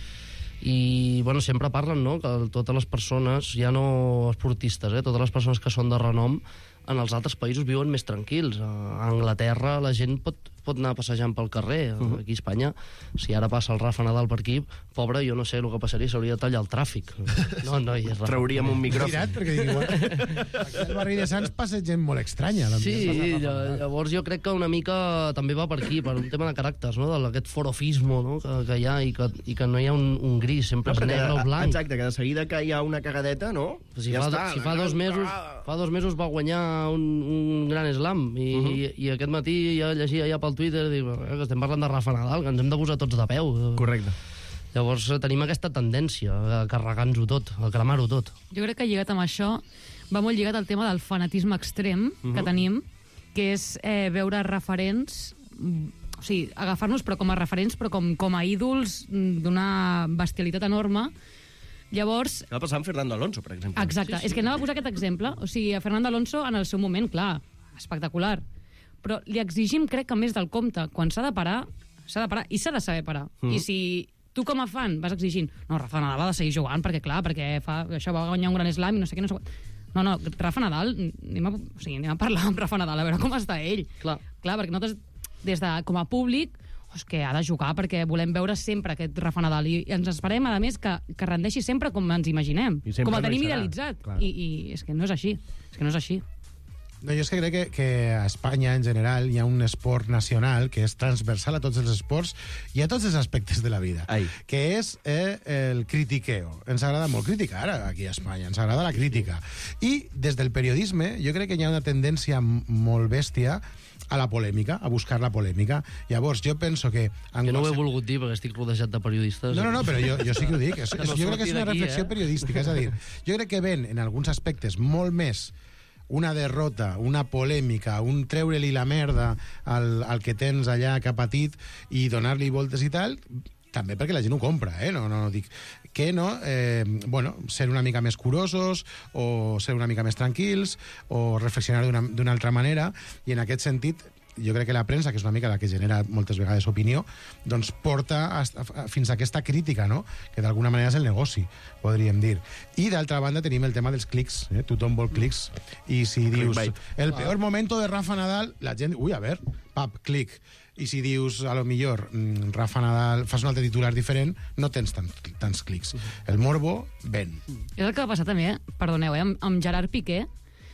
[SPEAKER 10] i bueno, sempre parlen, no?, que totes les persones, ja no esportistes, totes les persones que són de renom en els altres països viuen més tranquils. A Anglaterra la gent pot anar passejant pel carrer. Aquí a Espanya, si ara passa el Rafa Nadal per aquí, pobre, jo no sé el que passaria, s'hauria de tallar el tràfic. No, i és Rafa.
[SPEAKER 2] Trauríem un micròfon.
[SPEAKER 9] Mirat, perquè dic, aquí al barri de Sants passa gent molt estranya.
[SPEAKER 10] Sí, llavors jo crec que una mica també va per aquí, per un tema de caràcters, no?, d'aquest forofismo, no?, que hi ha, i que no hi ha un gris, sempre és negre o blanc.
[SPEAKER 2] Exacte, que de seguida que hi ha una cagadeta, no?
[SPEAKER 10] Si fa 2 mesos va guanyar un gran slam, i aquest matí ja llegia ja pel Twitter, dic, que estem parlant de Rafa Nadal, que ens hem de posar tots de peu.
[SPEAKER 2] Correcte.
[SPEAKER 10] Llavors tenim aquesta tendència a carregar-nos-ho tot, a cremar-ho tot.
[SPEAKER 11] Jo crec que lligat amb això va molt lligat al tema del fanatisme extrem que tenim, que és veure referents, o sigui, agafar-nos però com a referents, però com a ídols d'una bestialitat enorme. Llavors...
[SPEAKER 2] Va passar amb Fernando Alonso, per exemple.
[SPEAKER 11] Exacte, és que anava a posar aquest exemple. O sigui, a Fernando Alonso, en el seu moment, clar, espectacular. Però li exigim, crec que més del compte. Quan s'ha de parar, i s'ha de saber parar. I si tu com a fan vas exigint, no, Rafa Nadal ha de seguir jugant, perquè clar, perquè això va guanyar un gran slam i no sé què, no sé què. No, Rafa Nadal, anem a parlar amb Rafa Nadal, a veure com està ell. Clar, perquè nosaltres, des de com a públic, és que ha de jugar perquè volem veure sempre aquest Rafa Nadal i ens esperem, a més, que rendeixi sempre com ens imaginem, com el tenim idealitzat. I és que no és així,
[SPEAKER 9] No, jo és que crec que a Espanya, en general, hi ha un esport nacional que és transversal a tots els esports i a tots els aspectes de la vida, que és el critiqueo. Ens agrada molt criticar aquí a Espanya, ens agrada la crítica. I des del periodisme jo crec que hi ha una tendència molt bèstia a la polèmica, a buscar la polèmica. Llavors, jo penso que...
[SPEAKER 10] Jo no ho he volgut dir perquè estic rodejat de periodistes.
[SPEAKER 9] No, però jo sí que ho dic. Jo crec que és una reflexió periodística. És a dir, jo crec que ven en alguns aspectes molt més una derrota, una polèmica, un treure-li la merda al que tens allà que ha patit i donar-li voltes i tal, també perquè la gent ho compra, no dic que no, ser una mica més curosos o ser una mica més tranquils o reflexionar d'una altra manera, i en aquest sentit jo crec que la premsa, que és una mica la que genera moltes vegades opinió, doncs porta fins a aquesta crítica, no?, que d'alguna manera és el negoci, podríem dir. I d'altra banda tenim el tema dels clics, tothom vol clics, i si dius el peor momento de Rafa Nadal, la gent, a veure, pap, clic. I si dius, a lo millor, Rafa Nadal, fas un altre titular diferent, no tens tants clics. El morbo ven.
[SPEAKER 11] És el que va passar també, perdoneu, amb Gerard Piqué,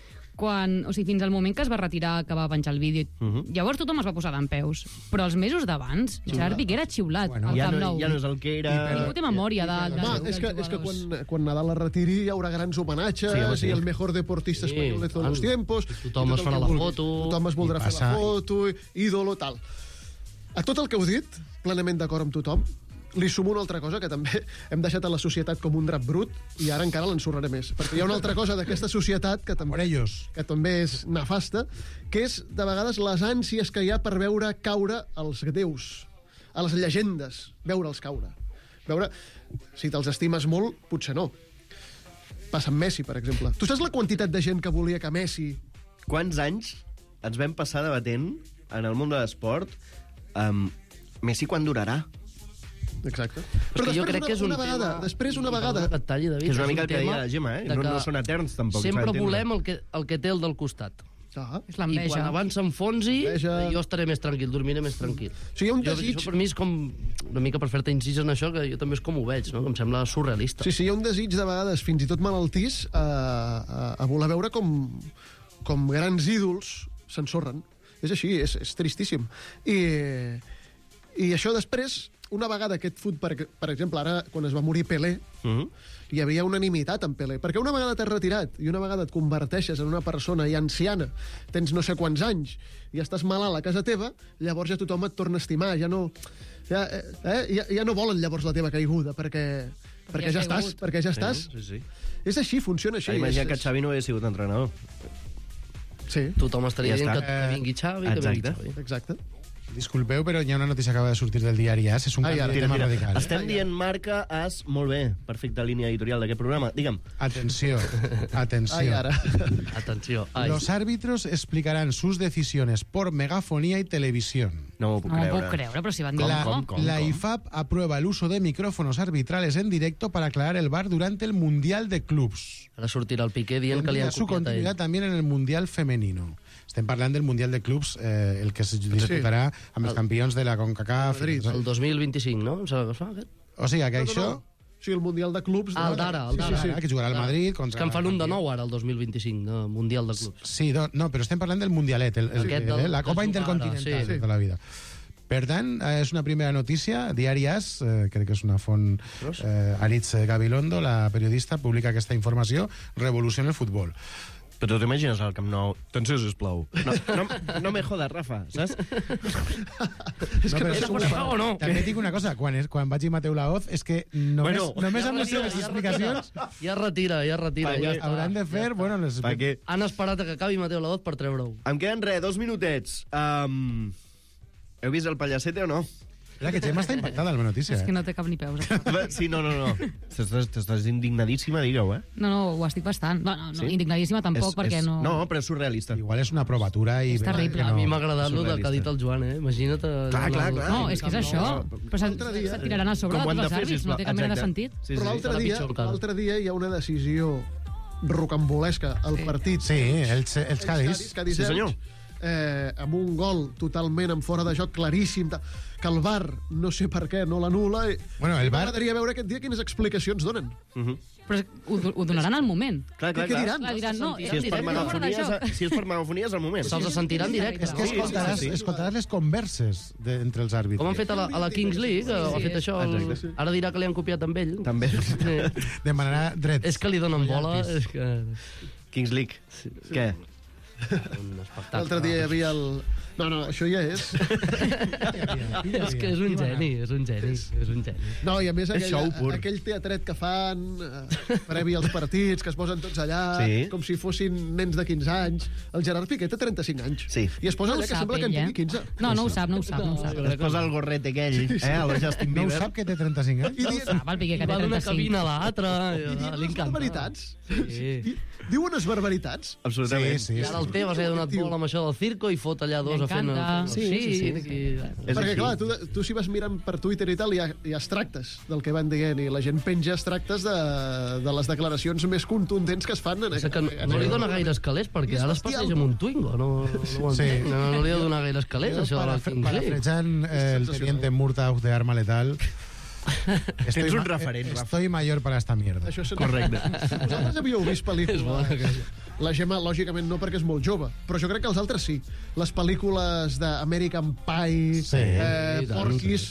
[SPEAKER 11] fins al moment que es va retirar, que va penjar el vídeo. Llavors tothom es va posar dempeus. Però els mesos d'abans, Gerard Piqué era xiulat al Camp Nou.
[SPEAKER 2] Ja no és el que era...
[SPEAKER 11] Ningú té memòria
[SPEAKER 8] és que quan Nadal es retiri hi haurà grans homenatges i el mejor deportista espanyol de tots els tiempos.
[SPEAKER 10] Tothom es farà la foto.
[SPEAKER 8] Tothom es voldrà fer la foto, ídolo, tal. A tot el que heu dit, plenament d'acord amb tothom, li sumo una altra cosa, que també hem deixat a la societat com un drap brut, i ara encara l'ensorraré més. Perquè hi ha una altra cosa d'aquesta societat que també és nefasta, que és, de vegades, les ànsies que hi ha per veure caure els déus, a les llegendes, veure'ls caure. Veure, si te'ls estimes molt, potser no. Passa amb Messi, per exemple. Tu saps la quantitat de gent que volia que Messi...
[SPEAKER 2] Quants anys ens vam passar debatent en el món de l'esport Messi quan durarà?
[SPEAKER 8] Exacte.
[SPEAKER 10] Però jo crec que és un
[SPEAKER 8] tema... Després, una vegada...
[SPEAKER 10] Que et talli, David,
[SPEAKER 2] que és una mica el que deia la Gemma, no són eterns, tampoc.
[SPEAKER 10] Sempre volem el que té el del costat.
[SPEAKER 11] És l'enveja.
[SPEAKER 10] I quan abans s'enfonsi, jo estaré més tranquil, dormiré més tranquil.
[SPEAKER 8] Hi ha un desig...
[SPEAKER 10] Això per mi és com, una mica per fer-te incís en això, que jo també és com ho veig, no? Que em sembla surrealista.
[SPEAKER 8] Sí, hi ha un desig de vegades, fins i tot malaltís, a voler veure com grans ídols s'ensorren. És així, és tristíssim. I això després, una vegada aquest per exemple, ara quan es va morir Pelé, hi havia unanimitat en Pelé, perquè una vegada t'has retirat i una vegada et converteixes en una persona ja anciana, tens no sé quants anys i estàs malalt a casa teva, llavors ja tothom et torna a estimar, ja no volen llavors la teva caiguda, perquè ja estàs.
[SPEAKER 2] Sí.
[SPEAKER 8] És així, funciona així.
[SPEAKER 2] Imagina que Xavi no hagués sigut entrenador.
[SPEAKER 8] Sí.
[SPEAKER 10] Tothom estaria dient que vingui Xavi, que vingui Xavi.
[SPEAKER 8] Exacte.
[SPEAKER 9] Disculpeu, però hi ha una notícia que acaba de sortir del diari AS, és un canvi de tema radical.
[SPEAKER 2] Estem dient marca AS, molt bé, perfecta línia editorial d'aquest programa. Digue'm.
[SPEAKER 9] Atenció.
[SPEAKER 8] Ai, ara.
[SPEAKER 10] Atenció.
[SPEAKER 9] Los árbitros explicarán sus decisiones por megafonía y televisión.
[SPEAKER 2] No m'ho puc
[SPEAKER 11] No
[SPEAKER 2] creure.
[SPEAKER 11] m'ho puc creure, però si van dir...
[SPEAKER 9] La IFAB aprueba el uso de micrófonos arbitrales en directo para aclarar el VAR durante el Mundial de Clubs.
[SPEAKER 10] Ara sortirà el Piqué dient que li han
[SPEAKER 9] su
[SPEAKER 10] copiat a ell.
[SPEAKER 9] continuidad también en el Mundial femenino. Estem parlant del Mundial de Clubs, el que es disputarà amb els campions de la CONCACAF.
[SPEAKER 10] El 2025, no? Em sembla que es fa, aquest?
[SPEAKER 9] O sigui, que això...
[SPEAKER 8] Sí, el Mundial de Clubs...
[SPEAKER 10] El d'ara.
[SPEAKER 9] Que jugarà al Madrid contra...
[SPEAKER 10] És que en fan un de nou ara, el 2025, de Mundial de Clubs.
[SPEAKER 9] Sí, no, però estem parlant del Mundialet, la Copa Intercontinental de tota la vida. Per tant, és una primera notícia, Diari AS, crec que és una font, Aritz Gabilondo, la periodista, publica aquesta informació, revoluciona el futbol.
[SPEAKER 2] Però tu t'imagines al Camp Nou? Atenció, sisplau. No me jodas, Rafa, saps?
[SPEAKER 8] És que
[SPEAKER 10] era fuera o no?
[SPEAKER 9] També dic una cosa, quan vagi Mateu Laoz, és que només amb les seves explicacions...
[SPEAKER 10] Ja retira.
[SPEAKER 9] Hauran de fer...
[SPEAKER 2] Per què?
[SPEAKER 10] Han esperat que acabi Mateu Laoz per treure-ho.
[SPEAKER 2] Em queden 2 minutets. Heu vist el Pallacete o no?
[SPEAKER 9] Mira que Gemma està impactada amb la notícia.
[SPEAKER 11] És que no té cap ni peus.
[SPEAKER 2] Sí, no. T'estàs indignadíssima, digue-ho, eh?
[SPEAKER 11] No, ho estic bastant. No, indignadíssima tampoc, perquè no...
[SPEAKER 2] No, però és surrealista.
[SPEAKER 9] Igual és una provatura i...
[SPEAKER 11] És terrible.
[SPEAKER 10] A mi m'ha agradat el que ha dit el Joan, Imagina't...
[SPEAKER 2] Clar.
[SPEAKER 11] No, és que és això. Però se't tiraran a sobre de tots els àrbits, no té cap mena de sentit.
[SPEAKER 8] Però l'altre dia hi ha una decisió rocambolesca al partit.
[SPEAKER 9] Sí, els Cádiz.
[SPEAKER 2] Sí, senyor.
[SPEAKER 8] Amb un gol totalment en fora de joc, claríssim, que el VAR no sé per què no l'anul·la.
[SPEAKER 9] Bueno, el VAR...
[SPEAKER 8] M'agradaria veure aquest dia quines explicacions donen.
[SPEAKER 11] Però ho donaran al moment.
[SPEAKER 2] Clar.
[SPEAKER 8] Què diran?
[SPEAKER 11] Diran, no,
[SPEAKER 2] Si és per megafonia és al moment.
[SPEAKER 10] Se'ls sentirà en directe.
[SPEAKER 9] És que escoltaràs les converses entre els àrbits.
[SPEAKER 10] Com han fet a la Kings League, ha fet això. Ara dirà que li han copiat amb ell.
[SPEAKER 2] També.
[SPEAKER 9] Demanarà drets.
[SPEAKER 10] És que li donen bola.
[SPEAKER 2] Kings League. Què?
[SPEAKER 8] L'altre dia hi havia el... No, això ja és.
[SPEAKER 10] És que és un geni.
[SPEAKER 8] No, i a més aquell teatret que fan previ als partits, que es posen tots allà, com si fossin nens de 15 anys. El Gerard Piqué té 35 anys.
[SPEAKER 2] Sí.
[SPEAKER 8] I es posa allà que sembla que en tingui 15.
[SPEAKER 11] No ho sap.
[SPEAKER 2] Es posa el gorret aquell, a la Justin Bieber.
[SPEAKER 9] No ho sap que té 35 anys?
[SPEAKER 11] No ho sap el Piqué que té 35.
[SPEAKER 10] Va d'una cabina a l'altra.
[SPEAKER 8] I diuen unes barbaritats. Diu unes barbaritats.
[SPEAKER 2] Absolutament.
[SPEAKER 10] I ara el Tebas ha donat bola amb això del circo i fot allà dos a fent...
[SPEAKER 11] Sí.
[SPEAKER 8] Perquè, clar, tu si vas mirant per Twitter i tal, hi ha extractes del que van dient, i la gent penja extractes de les declaracions més contundents que es fan.
[SPEAKER 10] No li dona gaires calés, perquè ara es passeja amb un Twingo. No li ha de donar gaires calés, això de la Kings League.
[SPEAKER 9] Parafrejant el teniente Murtaugh de Arma Letal...
[SPEAKER 2] Tens un referent, Rafa.
[SPEAKER 9] Estoy mayor para esta mierda.
[SPEAKER 2] Correcte.
[SPEAKER 8] Vosaltres havíeu vist pel·lícules... La Gemma, lògicament, no, perquè és molt jove, però jo crec que els altres sí. Les pel·lícules d'American Pie, Porky's...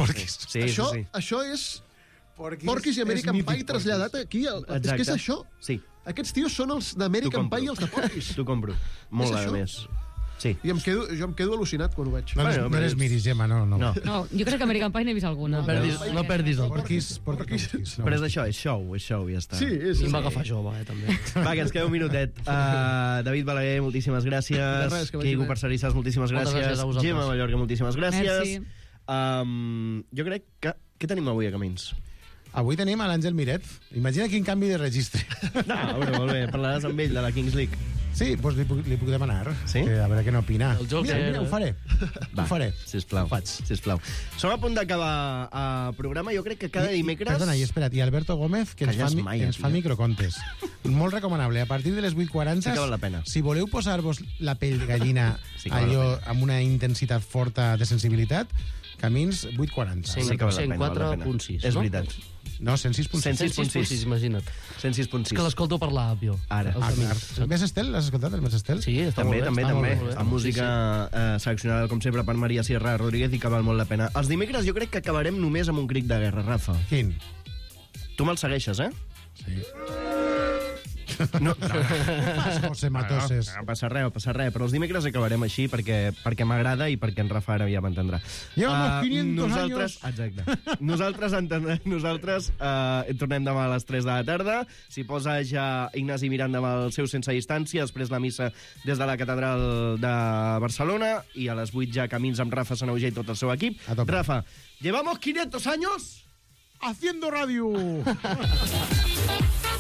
[SPEAKER 8] Això és... Porky's i American Pie traslladat aquí. És que és això.
[SPEAKER 2] Sí.
[SPEAKER 8] Aquests tios són els d'American Pie i els de Porky's.
[SPEAKER 2] T'ho compro. Molt, a més. Sí.
[SPEAKER 8] I jo em quedo al·lucinat quan ho veig.
[SPEAKER 9] No eres miris, Gemma, no.
[SPEAKER 11] No, jo crec que American Pie n'he vist alguna.
[SPEAKER 10] No perdis el
[SPEAKER 9] Porquis.
[SPEAKER 2] Però és això, és show, i ja està.
[SPEAKER 8] Sí,
[SPEAKER 10] I em va agafar jove, també.
[SPEAKER 2] Va, que ens queda un minutet. David Balaguer, moltíssimes gràcies.
[SPEAKER 8] De res, que vagi
[SPEAKER 2] Quico
[SPEAKER 8] bé.
[SPEAKER 2] Parcerissas, moltíssimes
[SPEAKER 10] Moltes
[SPEAKER 2] gràcies.
[SPEAKER 10] gràcies a vosaltres.
[SPEAKER 2] Gemma Mallorca, moltíssimes gràcies.
[SPEAKER 11] Merci.
[SPEAKER 2] Jo crec que... Què tenim avui a Camins?
[SPEAKER 9] Avui tenim a l'Àngel Miret. Imagina quin canvi de registre.
[SPEAKER 2] No, bueno, molt bé. Parlaràs amb ell de la Kings League.
[SPEAKER 9] Sí, doncs li puc demanar.
[SPEAKER 2] Sí?
[SPEAKER 9] Que a veure què n'opina.
[SPEAKER 10] El Joker.
[SPEAKER 9] Mira, ho faré.
[SPEAKER 2] Va,
[SPEAKER 9] Ho faré.
[SPEAKER 2] sisplau. Som a punt d'acabar el programa. Jo crec que cada dimecres...
[SPEAKER 9] Perdona, i espera't, i Alberto Gómez, que
[SPEAKER 2] Calles mai,
[SPEAKER 9] ens fa
[SPEAKER 2] tio.
[SPEAKER 9] microcontes. Molt recomanable. A partir de les 8:40...
[SPEAKER 2] Sí que val la pena.
[SPEAKER 9] Si voleu posar-vos la pell de gallina
[SPEAKER 2] Sí que val la
[SPEAKER 9] allò amb una intensitat forta de sensibilitat, Camins 8:40.
[SPEAKER 2] Sí que val la pena, val la pena.
[SPEAKER 10] 104.6,
[SPEAKER 2] És
[SPEAKER 10] no?
[SPEAKER 2] veritat.
[SPEAKER 9] No, 106.6.
[SPEAKER 10] 106.6, imagina't.
[SPEAKER 2] 106.6.
[SPEAKER 10] És que l'escolto per l'app, jo.
[SPEAKER 2] Ara.
[SPEAKER 9] Ah, clar. El Més Estel, l'has escoltat, el Més Estel?
[SPEAKER 10] Sí, està
[SPEAKER 2] També,
[SPEAKER 10] molt bé.
[SPEAKER 2] també.
[SPEAKER 10] Molt bé.
[SPEAKER 2] Amb música seleccionada, com sempre, per Maria Sierra Rodríguez, i que val molt la pena. Els dimecres jo crec que acabarem només amb un crit de guerra, Rafa.
[SPEAKER 9] Quin?
[SPEAKER 2] Tu me'l segueixes, eh?
[SPEAKER 9] Sí.
[SPEAKER 2] No,
[SPEAKER 9] José Matoses.
[SPEAKER 2] no passa res, però els dimecres acabarem així perquè m'agrada i perquè en Rafa ara ja m'entendrà.
[SPEAKER 9] Llevamos 500
[SPEAKER 2] nosaltres, exacte. Nosaltres tornem demà a les 3 de la tarda. S'hi posa ja Ignasi Miranda amb el seu Sense Distància, després la missa des de la catedral de Barcelona, i a les 8 ja Camins amb Rafa Sanauger i tot el seu equip.
[SPEAKER 9] A tope.
[SPEAKER 2] Rafa, ¿llevamos 500 años?
[SPEAKER 9] Haciendo radio.